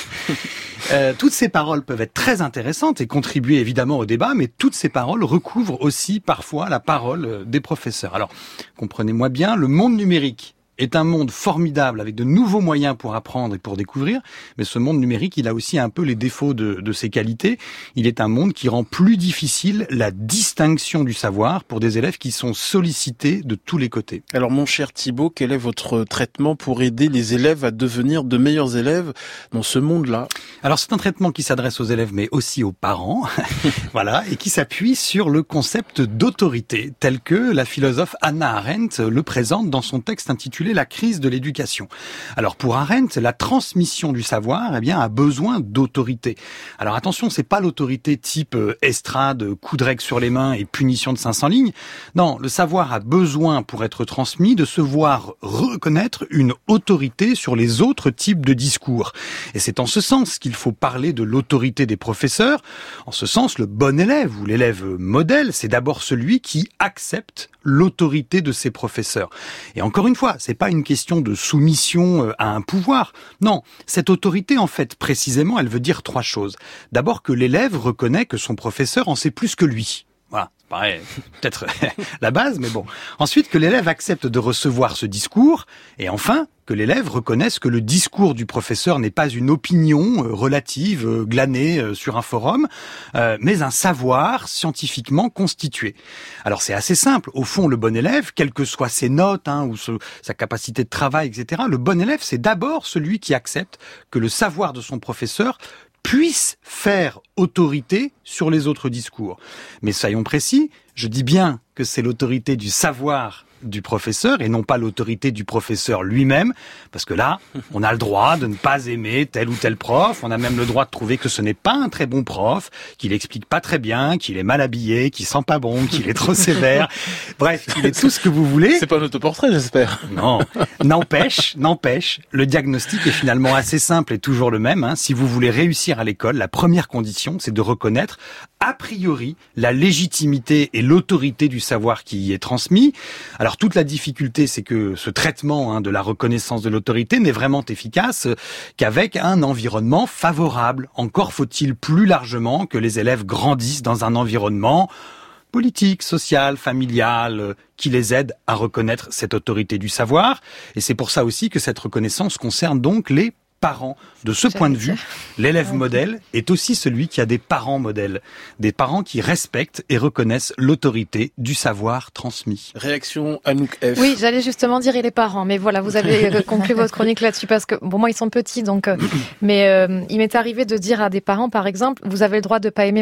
Toutes ces paroles peuvent être très intéressantes et contribuer évidemment au débat, mais toutes ces paroles recouvrent aussi parfois la parole des professeurs. Alors, comprenez-moi bien, le monde numérique est un monde formidable avec de nouveaux moyens pour apprendre et pour découvrir, mais ce monde numérique, il a aussi un peu les défauts de ses qualités. Il est un monde qui rend plus difficile la distinction du savoir pour des élèves qui sont sollicités de tous les côtés. Alors mon cher Thibaut, quel est votre traitement pour aider les élèves à devenir de meilleurs élèves dans ce monde-là? Alors c'est un traitement qui s'adresse aux élèves mais aussi aux parents, voilà, et qui s'appuie sur le concept d'autorité tel que la philosophe Hannah Arendt le présente dans son texte intitulé La crise de l'éducation. Alors pour Arendt, la transmission du savoir, a besoin d'autorité. Alors attention, c'est pas l'autorité type estrade, coup de règle sur les mains et punition de 500 lignes. Non, le savoir a besoin pour être transmis de se voir reconnaître une autorité sur les autres types de discours. Et c'est en ce sens qu'il faut parler de l'autorité des professeurs. En ce sens, le bon élève ou l'élève modèle, c'est d'abord celui qui accepte l'autorité de ses professeurs. Et encore une fois, c'est pas une question de soumission à un pouvoir. Non, cette autorité, en fait, précisément, elle veut dire 3 choses. D'abord que l'élève reconnaît que son professeur en sait plus que lui. Voilà, ça paraît peut-être la base, mais bon. Ensuite, que l'élève accepte de recevoir ce discours. Et enfin, que l'élève reconnaisse que le discours du professeur n'est pas une opinion relative, glanée sur un forum, mais un savoir scientifiquement constitué. Alors c'est assez simple. Au fond, le bon élève, quelles que soient ses notes ou sa capacité de travail, etc., le bon élève, c'est d'abord celui qui accepte que le savoir de son professeur puisse faire autorité sur les autres discours. Mais soyons précis, je dis bien que c'est l'autorité du savoir du professeur et non pas l'autorité du professeur lui-même, parce que là, on a le droit de ne pas aimer tel ou tel prof, on a même le droit de trouver que ce n'est pas un très bon prof, qu'il explique pas très bien, qu'il est mal habillé, qu'il sent pas bon, qu'il est trop sévère. Bref, il est tout ce que vous voulez. C'est pas un autoportrait, j'espère. Non. N'empêche, le diagnostic est finalement assez simple et toujours le même. Si vous voulez réussir à l'école, la première condition, c'est de reconnaître a priori la légitimité et l'autorité du savoir qui y est transmis. Alors toute la difficulté, c'est que ce traitement de la reconnaissance de l'autorité n'est vraiment efficace qu'avec un environnement favorable. Encore faut-il plus largement que les élèves grandissent dans un environnement politique, social, familial, qui les aide à reconnaître cette autorité du savoir. Et c'est pour ça aussi que cette reconnaissance concerne donc les parents. De ce point de vue, l'élève modèle est aussi celui qui a des parents modèles. Des parents qui respectent et reconnaissent l'autorité du savoir transmis. Réaction Anouk F. Oui, j'allais justement dire les parents, mais voilà, vous avez conclu votre chronique là-dessus parce que, bon, moi, ils sont petits, donc, mais il m'est arrivé de dire à des parents, par exemple, vous avez le droit de pas aimer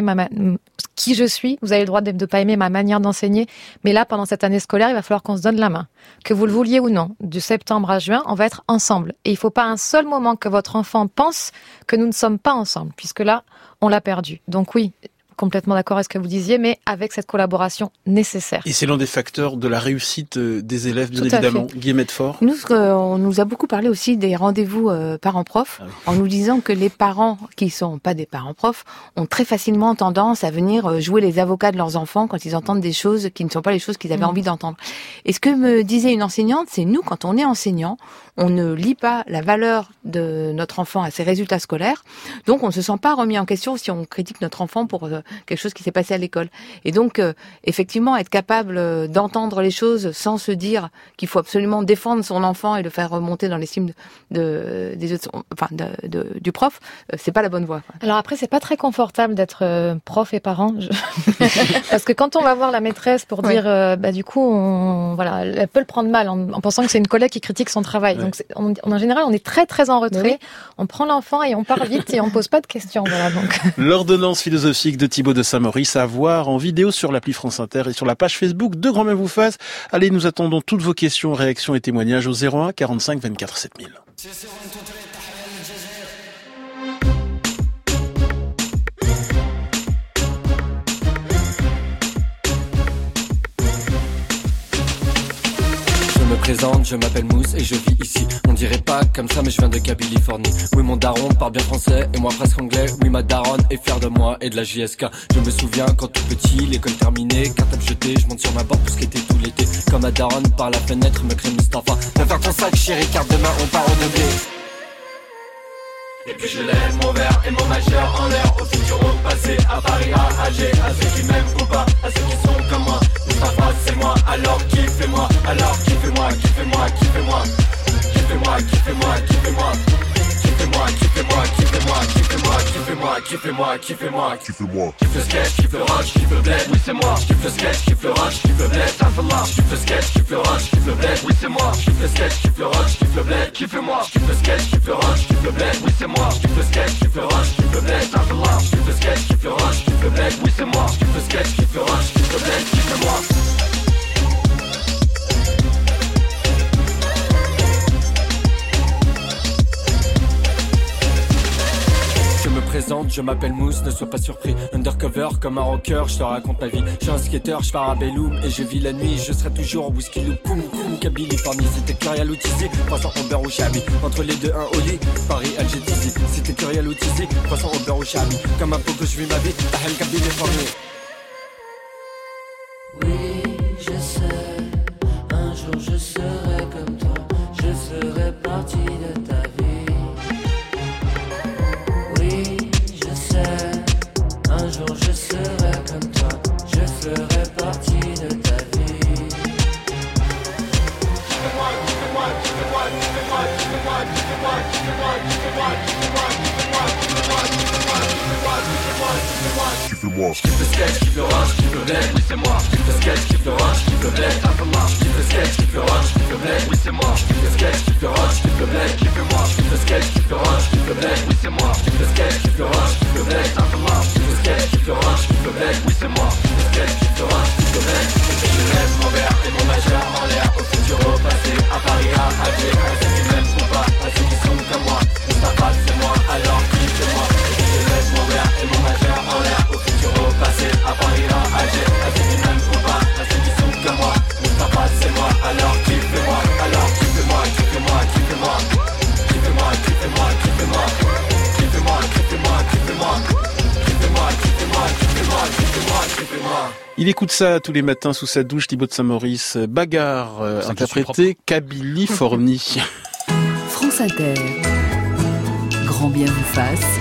qui je suis, vous avez le droit de pas aimer ma manière d'enseigner, mais là, pendant cette année scolaire, il va falloir qu'on se donne la main. Que vous le vouliez ou non, de septembre à juin, on va être ensemble. Et il faut pas un seul moment que votre enfant pense que nous ne sommes pas ensemble, puisque là, on l'a perdu. Donc oui, complètement d'accord avec ce que vous disiez, mais avec cette collaboration nécessaire. Et c'est l'un des facteurs de la réussite des élèves, bien évidemment. Guillemette Faure. Nous, on nous a beaucoup parlé aussi des rendez-vous parents-profs, en nous disant que les parents qui sont pas des parents-profs ont très facilement tendance à venir jouer les avocats de leurs enfants quand ils entendent des choses qui ne sont pas les choses qu'ils avaient envie d'entendre. Et ce que me disait une enseignante, c'est nous, quand on est enseignant, on ne lie pas la valeur de notre enfant à ses résultats scolaires, donc on ne se sent pas remis en question si on critique notre enfant pour quelque chose qui s'est passé à l'école. Et donc, effectivement, être capable d'entendre les choses sans se dire qu'il faut absolument défendre son enfant et le faire remonter dans l'estime du prof, c'est pas la bonne voie. Alors après, c'est pas très confortable d'être prof et parent, parce que quand on va voir la maîtresse pour dire, du coup, elle peut le prendre mal en pensant que c'est une collègue qui critique son travail. Donc, en général, on est très très en retrait. On prend l'enfant et on part vite et on pose pas de questions. Voilà, donc. L'ordonnance philosophique de Thibaut de Saint-Maurice à voir en vidéo sur l'appli France Inter et sur la page Facebook de Grand Bien vous fasse. Allez, nous attendons toutes vos questions, réactions et témoignages au 01 45 24 7000. présente, je m'appelle Mousse et je vis ici. On dirait pas comme ça mais je viens de Californie. Oui mon daron parle bien français et moi presque anglais. Oui ma daronne est fière de moi et de la JSK. Je me souviens quand tout petit, l'école terminée, cartable jetée, je monte sur ma porte pour skater tout l'été. Quand ma daronne par la fenêtre me crée Mustapha. Viens faire ton sac chérie car demain on part au degré. Et puis je lève mon verre et mon majeur en l'air. Au futur, au passé, à Paris, à Alger. À ceux qui m'aiment ou pas, à ceux qui sont comme moi. Mustapha c'est moi, alors kiffez-moi. Alors kiffez-moi, kiffez-moi, kiffez-moi. Kiffez-moi, kiffez-moi, kiffez-moi. Kiffez-moi, kiffez-moi, kiffez-moi, kiffez-moi, kiffez-moi, kiffez-moi, kiffez-moi, kiffez-moi. Kiffe le sketch, kiffe le rush, kiffe le bled, oui c'est moi. Kiffe le sketch, kiffe le rush, kiffe le bled, ça fait marche. Kiffe le sketch, kiffe le rush, kiffe le bled, oui c'est moi. Kiffe le sketch, kiffe le rush, kiffe le bled, kiffez-moi. Kiffe le sketch, kiffe le rush, kiffe le bled, oui c'est moi. Kiffe le sketch, kiffe le rush, kiffe le bled, ça fait marche. Kiffe le sketch, kiffe le rush, kiffe le bled, oui c'est moi. Kiffe le sketch, kiffe le rush, kiffe le bled, kiffez-moi. Je m'appelle Mousse, ne sois pas surpris. Undercover comme un rocker, je te raconte ma vie. Je suis un skater, je pars à Belloum et je vis la nuit. Je serai toujours whisky loop, poum poum, Californie. C'était Curial ou Tizi, 300 au beurre ou chabi. Entre les deux, un au lit, Paris, Alger, Tizi. C'était Curial ou Tizi, 300 au beurre ou chabi. Comme un pot que je vis ma vie, Tahem, Californie. Oui, je sais, un jour je serai comme toi. Je ferai partie de ta vie. Un jour je serai comme toi, je ferai partie de ta vie. Kiffez-moi, kiffez-moi, kiffez-moi, kiffez-moi, kiffez-moi, kiffez-moi, kiffez-moi, kiffez-moi, kiffez-moi, kiffez-moi, kiffez-moi, kiffez-moi, kiffez-moi, kiffez-moi. Je kiffe le sketch, kiffe le rush, kiffe le bled, oui c'est moi. Je kiffe le sketch, kiffe le rush, kiffe le bled, ça fait marche. Je kiffe le sketch, kiffe le rush, kiffe le bled, oui c'est moi. Je kiffe le sketch, kiffe le rush, kiffe le bled, kiffez-moi. Je kiffe le sketch, kiffe le rush, kiffe le bled, oui c'est moi. Je kiffe le sketch, kiffe le rush, kiffe le bled, ça fait marche. Je kiffe le sketch, kiffe le rush, kiffe le bled, oui c'est moi. Je kiffe le sketch, kiffe le rush, kiffe le bled. Je lève mon verre et mon majeur en l'air. Au futur, au passé, à Paris, à Alger. À ceux qui m'aiment ou pas, à ceux qui sont comme moi. Mustapha c'est moi, alors kiffez-moi. Je lève mon verre et mon majeur en l'air. Au futur, au passé, à Paris, à Alger. À ceux qui m'aiment ou pas, à ceux qui sont comme moi. Mustapha c'est moi, alors kiffez-moi. Alors kiffez-moi, kiffez-moi, kiffez-moi. Kiffez-moi, kiffez-moi, kiffez-moi. Kiffez-moi, kiffez-moi, kiffez-moi. Kiffez-moi, kiffez-moi, kiffez-moi, kiffez-moi, kiffez-moi. Il écoute ça tous les matins sous sa douche, Thibaut de Saint-Maurice. Bagarre, interprété Californie. France Inter. Grand bien vous fasse.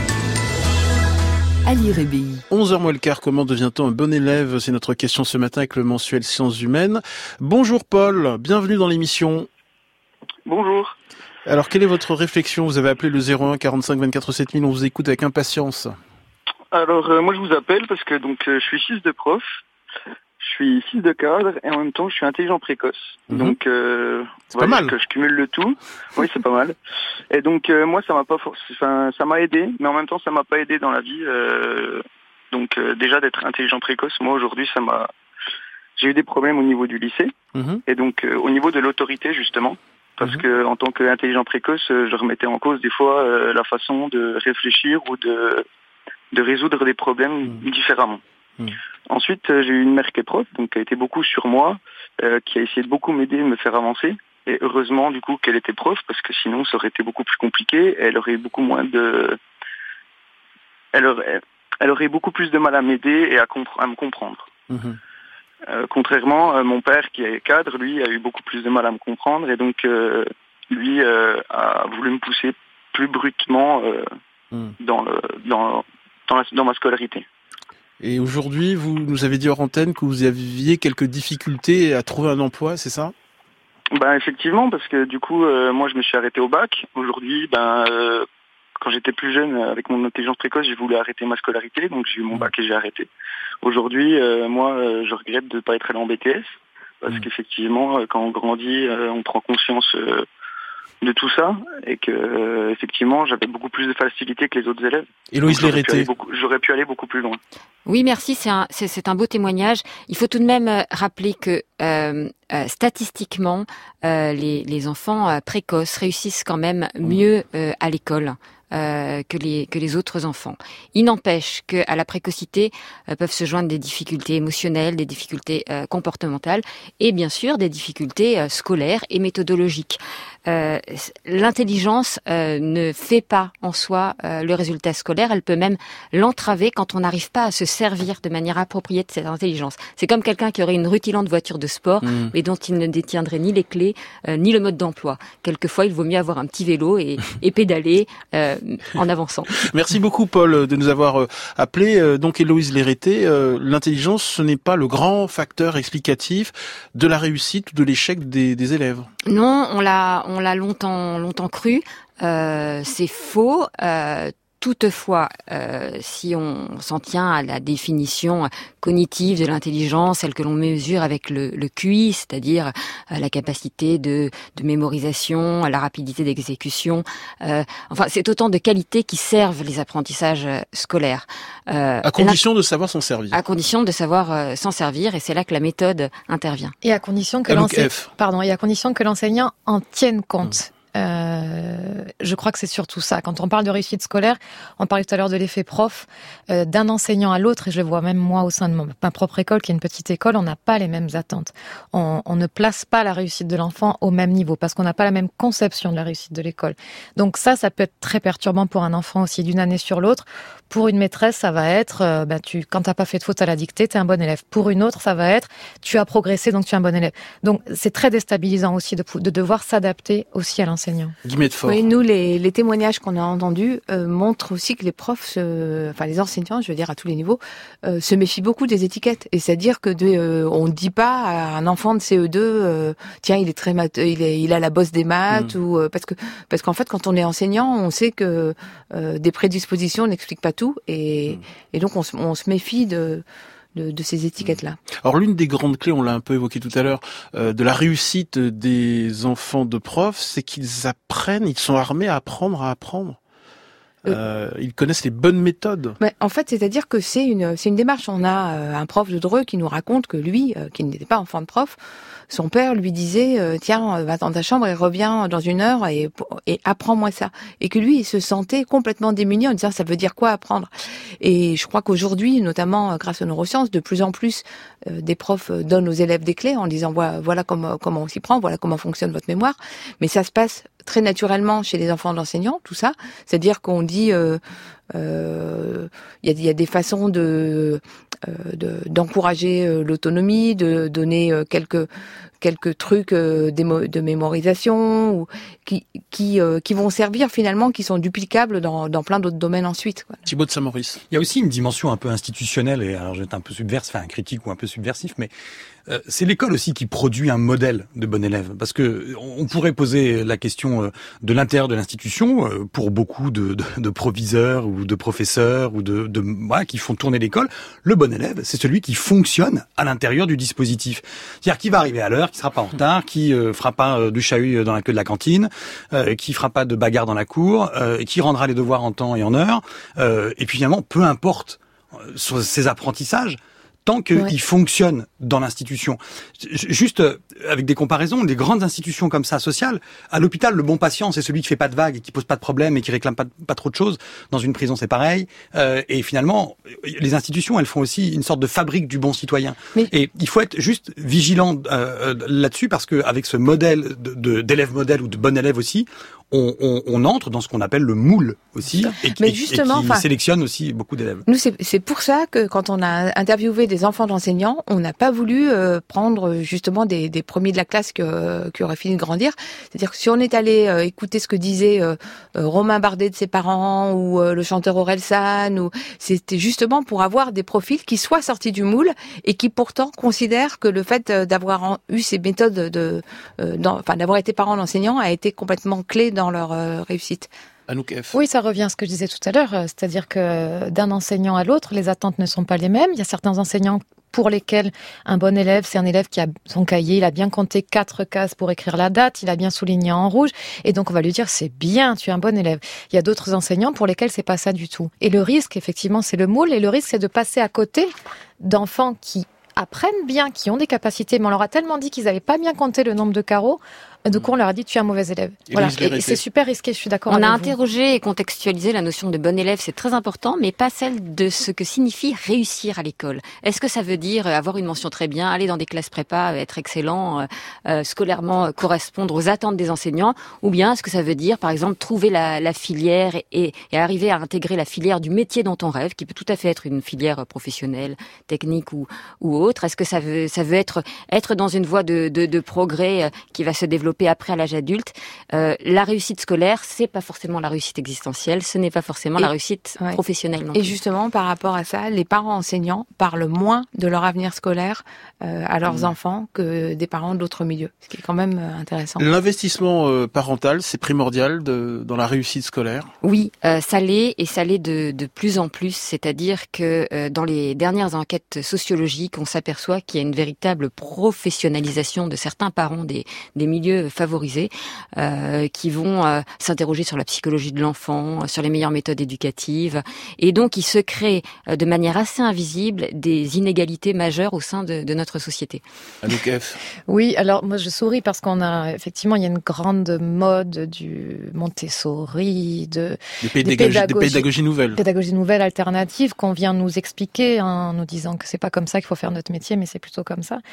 Ali Rébi. 11h moins le quart, comment devient-on un bon élève? C'est notre question ce matin avec le mensuel Sciences Humaines. Bonjour Paul, bienvenue dans l'émission. Bonjour. Alors quelle est votre réflexion? Vous avez appelé le 01 45 24 7000, on vous écoute avec impatience. Alors moi je vous appelle parce que donc je suis fils de prof, je suis fils de cadre et en même temps je suis intelligent précoce. Donc c'est pas mal. Que je cumule le tout. Oui, c'est pas mal. Et donc moi ça m'a pas ça m'a aidé, mais en même temps ça m'a pas aidé dans la vie. Donc déjà d'être intelligent précoce, moi aujourd'hui j'ai eu des problèmes au niveau du lycée et donc au niveau de l'autorité justement. Parce que en tant qu'intelligent précoce, je remettais en cause des fois la façon de réfléchir ou de résoudre des problèmes différemment. Ensuite, j'ai eu une mère qui est prof, donc qui a été beaucoup sur moi, qui a essayé de beaucoup m'aider, de me faire avancer. Et heureusement, du coup, qu'elle était prof, parce que sinon, ça aurait été beaucoup plus compliqué. Elle aurait beaucoup moins de... Elle aurait beaucoup plus de mal à m'aider et à me comprendre. Contrairement, mon père, qui est cadre, lui, a eu beaucoup plus de mal à me comprendre. Et donc, lui a voulu me pousser plus brutement dans ma scolarité. Et aujourd'hui, vous nous avez dit hors antenne que vous aviez quelques difficultés à trouver un emploi, c'est ça? Ben effectivement, parce que du coup, moi je me suis arrêté au bac. Aujourd'hui, quand j'étais plus jeune, avec mon intelligence précoce, j'ai voulu arrêter ma scolarité, donc j'ai eu mon bac et j'ai arrêté. Aujourd'hui, moi, je regrette de ne pas être allé en BTS, parce qu'effectivement, quand on grandit, on prend conscience de tout ça, et que effectivement, j'avais beaucoup plus de facilité que les autres élèves. Héloïse Lérité. J'aurais pu aller beaucoup plus loin. Oui, merci, c'est un beau témoignage. Il faut tout de même rappeler que statistiquement, les enfants précoces réussissent quand même mieux à l'école. que les autres enfants. Il n'empêche que à la précocité peuvent se joindre des difficultés émotionnelles, des difficultés comportementales et bien sûr des difficultés scolaires et méthodologiques. L'intelligence ne fait pas en soi le résultat scolaire, elle peut même l'entraver quand on n'arrive pas à se servir de manière appropriée de cette intelligence. C'est comme quelqu'un qui aurait une rutilante voiture de sport, mais dont il ne détiendrait ni les clés, ni le mode d'emploi. Quelquefois, il vaut mieux avoir un petit vélo et pédaler en avançant. Merci beaucoup, Paul, de nous avoir appelé. Donc, Héloïse Lérété, l'intelligence, ce n'est pas le grand facteur explicatif de la réussite ou de l'échec des élèves. Non, on l'a longtemps cru. C'est faux. Toutefois, si on s'en tient à la définition cognitive de l'intelligence, celle que l'on mesure avec le QI, c'est-à-dire la capacité de mémorisation, la rapidité d'exécution, enfin, c'est autant de qualités qui servent les apprentissages scolaires. À condition de savoir s'en servir. À condition de savoir s'en servir, et c'est là que la méthode intervient. Et à condition que l'enseignant en tienne compte. Je crois que c'est surtout ça. Quand on parle de réussite scolaire, on parlait tout à l'heure de l'effet prof, d'un enseignant à l'autre, et je le vois même moi au sein de ma propre école, qui est une petite école, on n'a pas les mêmes attentes. On ne place pas la réussite de l'enfant au même niveau, parce qu'on n'a pas la même conception de la réussite de l'école. Donc ça peut être très perturbant pour un enfant aussi, d'une année sur l'autre. Pour une maîtresse, ça va être, quand t'as pas fait de faute à la dictée, t'es un bon élève. Pour une autre, ça va être, tu as progressé, donc tu es un bon élève. Donc c'est très déstabilisant aussi de devoir s'adapter aussi à l'enseignant. Oui, nous, les témoignages qu'on a entendus montrent aussi que les profs, les enseignants, je veux dire à tous les niveaux, se méfient beaucoup des étiquettes. Et c'est-à-dire que on ne dit pas à un enfant de CE2, tiens, il est très il a la bosse des maths, ou parce qu'en fait, quand on est enseignant, on sait que des prédispositions n'expliquent pas tout, et donc on se méfie de ces étiquettes-là. Alors l'une des grandes clés, on l'a un peu évoqué tout à l'heure, de la réussite des enfants de profs, c'est qu'ils apprennent, ils sont armés à apprendre. Ils connaissent les bonnes méthodes. Mais en fait, c'est-à-dire que c'est une démarche. On a un prof de Dreux qui nous raconte que lui, qui n'était pas enfant de prof, son père lui disait tiens, va dans ta chambre et reviens dans 1 heure et apprends-moi ça. Et que lui, il se sentait complètement démuni en disant ça veut dire quoi apprendre. Et je crois qu'aujourd'hui, notamment grâce aux neurosciences, de plus en plus des profs donnent aux élèves des clés en disant voilà comment on s'y prend, voilà comment fonctionne votre mémoire. Mais ça se passe très naturellement chez les enfants d'enseignants, tout ça. C'est-à-dire qu'on dit il y a des façons d'encourager l'autonomie, de donner quelques trucs de mémorisation ou qui vont servir finalement, qui sont duplicables dans plein d'autres domaines ensuite. Thibaut de Saint-Maurice. Il y a aussi une dimension un peu institutionnelle, et alors j'étais un peu critique ou un peu subversif, mais c'est l'école aussi qui produit un modèle de bon élève, parce que on pourrait poser la question de l'intérieur de l'institution pour beaucoup de proviseurs ou de professeurs ou qui font tourner l'école. Le bon élève, c'est celui qui fonctionne à l'intérieur du dispositif, c'est-à-dire qui va arriver à l'heure, qui sera pas en retard, qui fera pas du chahut dans la queue de la cantine, qui fera pas de bagarre dans la cour, et qui rendra les devoirs en temps et en heure, et puis finalement, peu importe ses apprentissages, tant qu'il fonctionne dans l'institution. Juste avec des comparaisons, des grandes institutions comme ça, sociales, à l'hôpital, le bon patient, c'est celui qui fait pas de vagues, qui pose pas de problème et qui réclame pas trop de choses. Dans une prison, c'est pareil. Et finalement, les institutions, elles font aussi une sorte de fabrique du bon citoyen. Et il faut être juste vigilant là-dessus, parce que avec ce modèle d'élève modèle ou de bon élève aussi, on entre dans ce qu'on appelle le moule aussi, et qui sélectionne aussi beaucoup d'élèves. Nous, c'est pour ça que quand on a interviewé des enfants d'enseignants, on n'a pas voulu prendre justement des premiers de la classe qui auraient fini de grandir. C'est-à-dire que si on est allé écouter ce que disait Romain Bardet de ses parents, ou le chanteur Orelsan, c'était justement pour avoir des profils qui soient sortis du moule et qui pourtant considèrent que le fait d'avoir eu ces méthodes d'avoir été parents d'enseignants a été complètement clé dans leur réussite. Anouk F. Oui, ça revient à ce que je disais tout à l'heure, c'est-à-dire que d'un enseignant à l'autre, les attentes ne sont pas les mêmes. Il y a certains enseignants pour lesquels un bon élève, c'est un élève qui a son cahier, il a bien compté 4 cases pour écrire la date, il a bien souligné en rouge, et donc on va lui dire c'est bien, tu es un bon élève. Il y a d'autres enseignants pour lesquels c'est pas ça du tout. Et le risque, effectivement, c'est le moule, et le risque, c'est de passer à côté d'enfants qui apprennent bien, qui ont des capacités, mais on leur a tellement dit qu'ils n'avaient pas bien compté le nombre de carreaux, Du coup, on leur a dit tu es un mauvais élève. Voilà. Et c'est super risqué, je suis d'accord avec vous. On a interrogé et contextualisé la notion de bon élève, c'est très important, mais pas celle de ce que signifie réussir à l'école. Est-ce que ça veut dire avoir une mention très bien, aller dans des classes prépa, être excellent, scolairement correspondre aux attentes des enseignants, ou bien est-ce que ça veut dire, par exemple, trouver la filière et arriver à intégrer la filière du métier dont on rêve, qui peut tout à fait être une filière professionnelle, technique ou autre. Est-ce que ça veut être dans une voie de progrès qui va se développer après à l'âge adulte? La réussite scolaire, c'est pas forcément la réussite existentielle, ce n'est pas forcément la réussite professionnelle. Et justement, par rapport à ça, les parents enseignants parlent moins de leur avenir scolaire à leurs enfants que des parents d'autres milieux, ce qui est quand même intéressant. L'investissement parental, c'est primordial dans la réussite scolaire? Oui, ça l'est, et ça l'est de plus en plus, c'est-à-dire que dans les dernières enquêtes sociologiques, on s'aperçoit qu'il y a une véritable professionnalisation de certains parents des milieux favorisés qui vont s'interroger sur la psychologie de l'enfant, sur les meilleures méthodes éducatives, et donc il se crée de manière assez invisible des inégalités majeures au sein de notre société. Anouk F. Oui, alors moi je souris parce qu'on a effectivement il y a une grande mode du Montessori, des pédagogies nouvelles. Pédagogie nouvelle alternative qu'on vient nous expliquer en nous disant que c'est pas comme ça qu'il faut faire notre métier, mais c'est plutôt comme ça.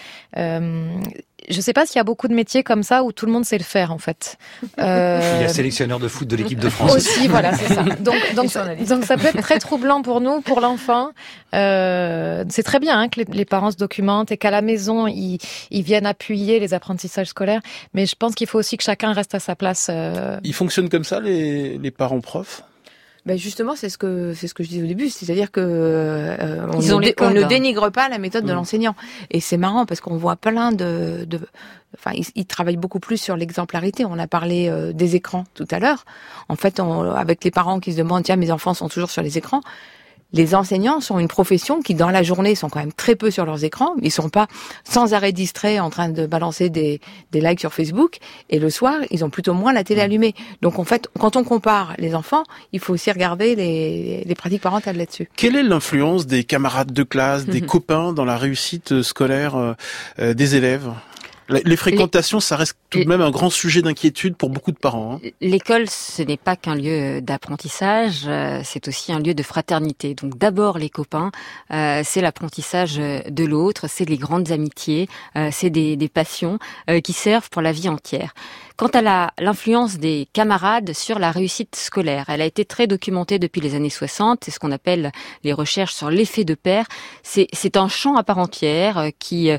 Je sais pas s'il y a beaucoup de métiers comme ça où tout le monde sait le faire en fait. Il y a sélectionneur de foot de l'équipe de France. Aussi, voilà, c'est ça. Donc ça peut être très troublant pour nous, pour l'enfant. C'est très bien que les parents se documentent et qu'à la maison ils viennent appuyer les apprentissages scolaires. Mais je pense qu'il faut aussi que chacun reste à sa place. Ils fonctionnent comme ça les parents profs? Ben justement, c'est ce que je disais au début, c'est-à-dire que on ne dénigre pas la méthode de l'enseignant. Et c'est marrant parce qu'on voit plein enfin, ils travaillent beaucoup plus sur l'exemplarité. On a parlé des écrans tout à l'heure. En fait, avec les parents qui se demandent, tiens, mes enfants sont toujours sur les écrans. Les enseignants sont une profession qui, dans la journée, sont quand même très peu sur leurs écrans. Ils sont pas sans arrêt distraits en train de balancer des likes sur Facebook. Et le soir, ils ont plutôt moins la télé allumée. Donc, en fait, quand on compare les enfants, il faut aussi regarder les pratiques parentales là-dessus. Quelle est l'influence des camarades de classe, des copains dans la réussite scolaire des élèves? Les fréquentations, ça reste tout de même un grand sujet d'inquiétude pour beaucoup de parents. L'école, ce n'est pas qu'un lieu d'apprentissage, c'est aussi un lieu de fraternité. Donc d'abord les copains, c'est l'apprentissage de l'autre, c'est les grandes amitiés, c'est des passions qui servent pour la vie entière. Quant à l'influence des camarades sur la réussite scolaire, elle a été très documentée depuis les années 60. C'est ce qu'on appelle les recherches sur l'effet de pair. C'est un champ à part entière qui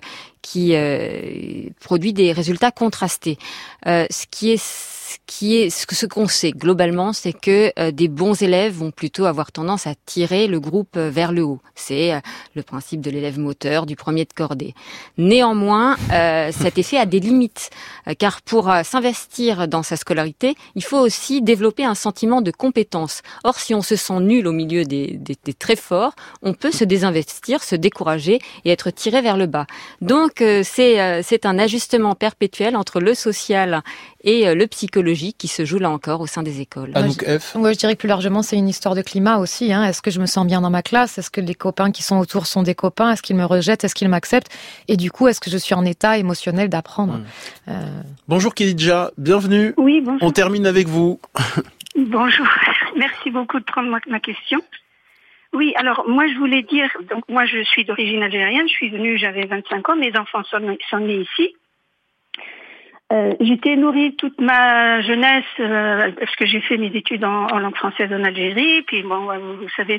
produit des résultats contrastés. Ce qu'on sait globalement, c'est que des bons élèves vont plutôt avoir tendance à tirer le groupe vers le haut. C'est le principe de l'élève moteur, du premier de cordée. Néanmoins, cet effet a des limites, car pour s'investir dans sa scolarité, il faut aussi développer un sentiment de compétence. Or, si on se sent nul au milieu des très forts, on peut se désinvestir, se décourager et être tiré vers le bas. Donc, c'est un ajustement perpétuel entre le social et le psychologique qui se joue là encore au sein des écoles. Anouk F. Moi, je dirais que plus largement, c'est une histoire de climat aussi. Est-ce que je me sens bien dans ma classe? Est-ce que les copains qui sont autour sont des copains? Est-ce qu'ils me rejettent? Est-ce qu'ils m'acceptent? Et du coup, est-ce que je suis en état émotionnel d'apprendre? Bonjour Khadija, bienvenue. Oui, bonjour. On termine avec vous. Bonjour, merci beaucoup de prendre ma question. Oui, alors moi je voulais dire, donc moi je suis d'origine algérienne, je suis venue, j'avais 25 ans, mes enfants sont nés ici. J'étais nourrie toute ma jeunesse parce que j'ai fait mes études en langue française en Algérie. Puis bon, vous savez,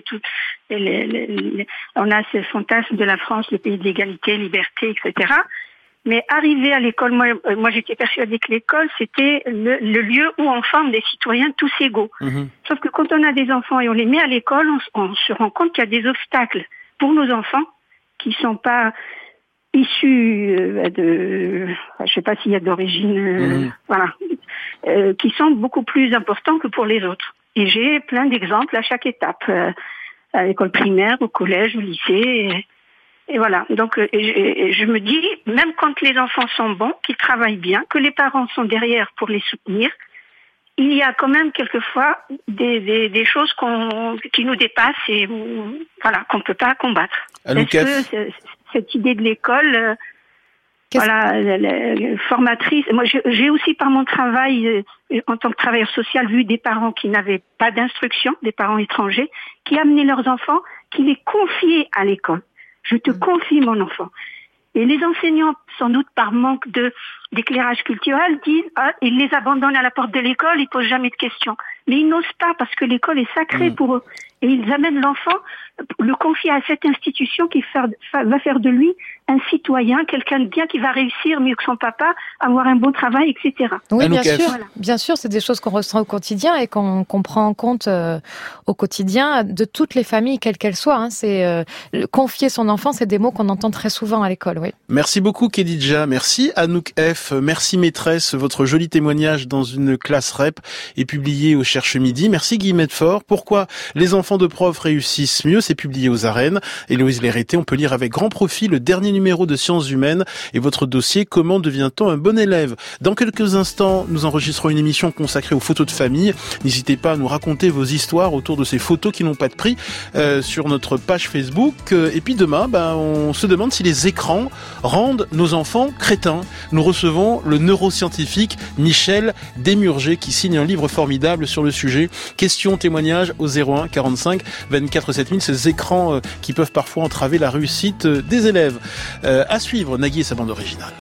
on a ce fantasme de la France, le pays de l'égalité, liberté, etc. Mais arrivé à l'école, moi j'étais persuadée que l'école c'était le lieu où on forme des citoyens tous égaux. Sauf que quand on a des enfants et on les met à l'école, on se rend compte qu'il y a des obstacles pour nos enfants qui sont pas issus je sais pas s'il y a d'origine, qui sont beaucoup plus importants que pour les autres. Et j'ai plein d'exemples à chaque étape, à l'école primaire, au collège, au lycée, et voilà. Donc, je me dis, même quand les enfants sont bons, qu'ils travaillent bien, que les parents sont derrière pour les soutenir, il y a quand même quelquefois des choses qui nous dépassent et qu'on peut pas combattre. Est-ce que cette idée de l'école formatrice. Moi, j'ai aussi par mon travail, en tant que travailleur social, vu des parents qui n'avaient pas d'instruction, des parents étrangers, qui amenaient leurs enfants, qui les confiaient à l'école. Je te confie mon enfant. Et les enseignants, sans doute par manque d'éclairage culturel, disent ils les abandonnent à la porte de l'école, ils posent jamais de questions. Mais ils n'osent pas parce que l'école est sacrée pour eux. Et ils amènent l'enfant, le confier à cette institution qui va faire de lui un citoyen, quelqu'un de bien qui va réussir mieux que son papa, avoir un bon travail, etc. Oui, bien sûr. Voilà. Bien sûr, c'est des choses qu'on ressent au quotidien et qu'on prend en compte au quotidien de toutes les familles, quelles qu'elles soient. Hein. C'est confier son enfant, c'est des mots qu'on entend très souvent à l'école. Oui. Merci beaucoup, Khadija. Merci Anouk F. Merci maîtresse. Votre joli témoignage dans une classe REP est publié au Cherche Midi. Merci Guy Medfort. Pourquoi les enfants de profs réussissent mieux, c'est publié aux Arènes. Héloïse Lérité, on peut lire avec grand profit le dernier numéro de Sciences Humaines et votre dossier Comment devient-on un bon élève. Dans quelques instants, nous enregistrerons une émission consacrée aux photos de famille. N'hésitez pas à nous raconter vos histoires autour de ces photos qui n'ont pas de prix sur notre page Facebook. Et puis demain, on se demande si les écrans rendent nos enfants crétins. Nous recevons le neuroscientifique Michel Desmurger qui signe un livre formidable sur le sujet. Questions, témoignages au 01 45 24 7000, ces écrans qui peuvent parfois entraver la réussite des élèves. À suivre, Nagui et sa bande originale.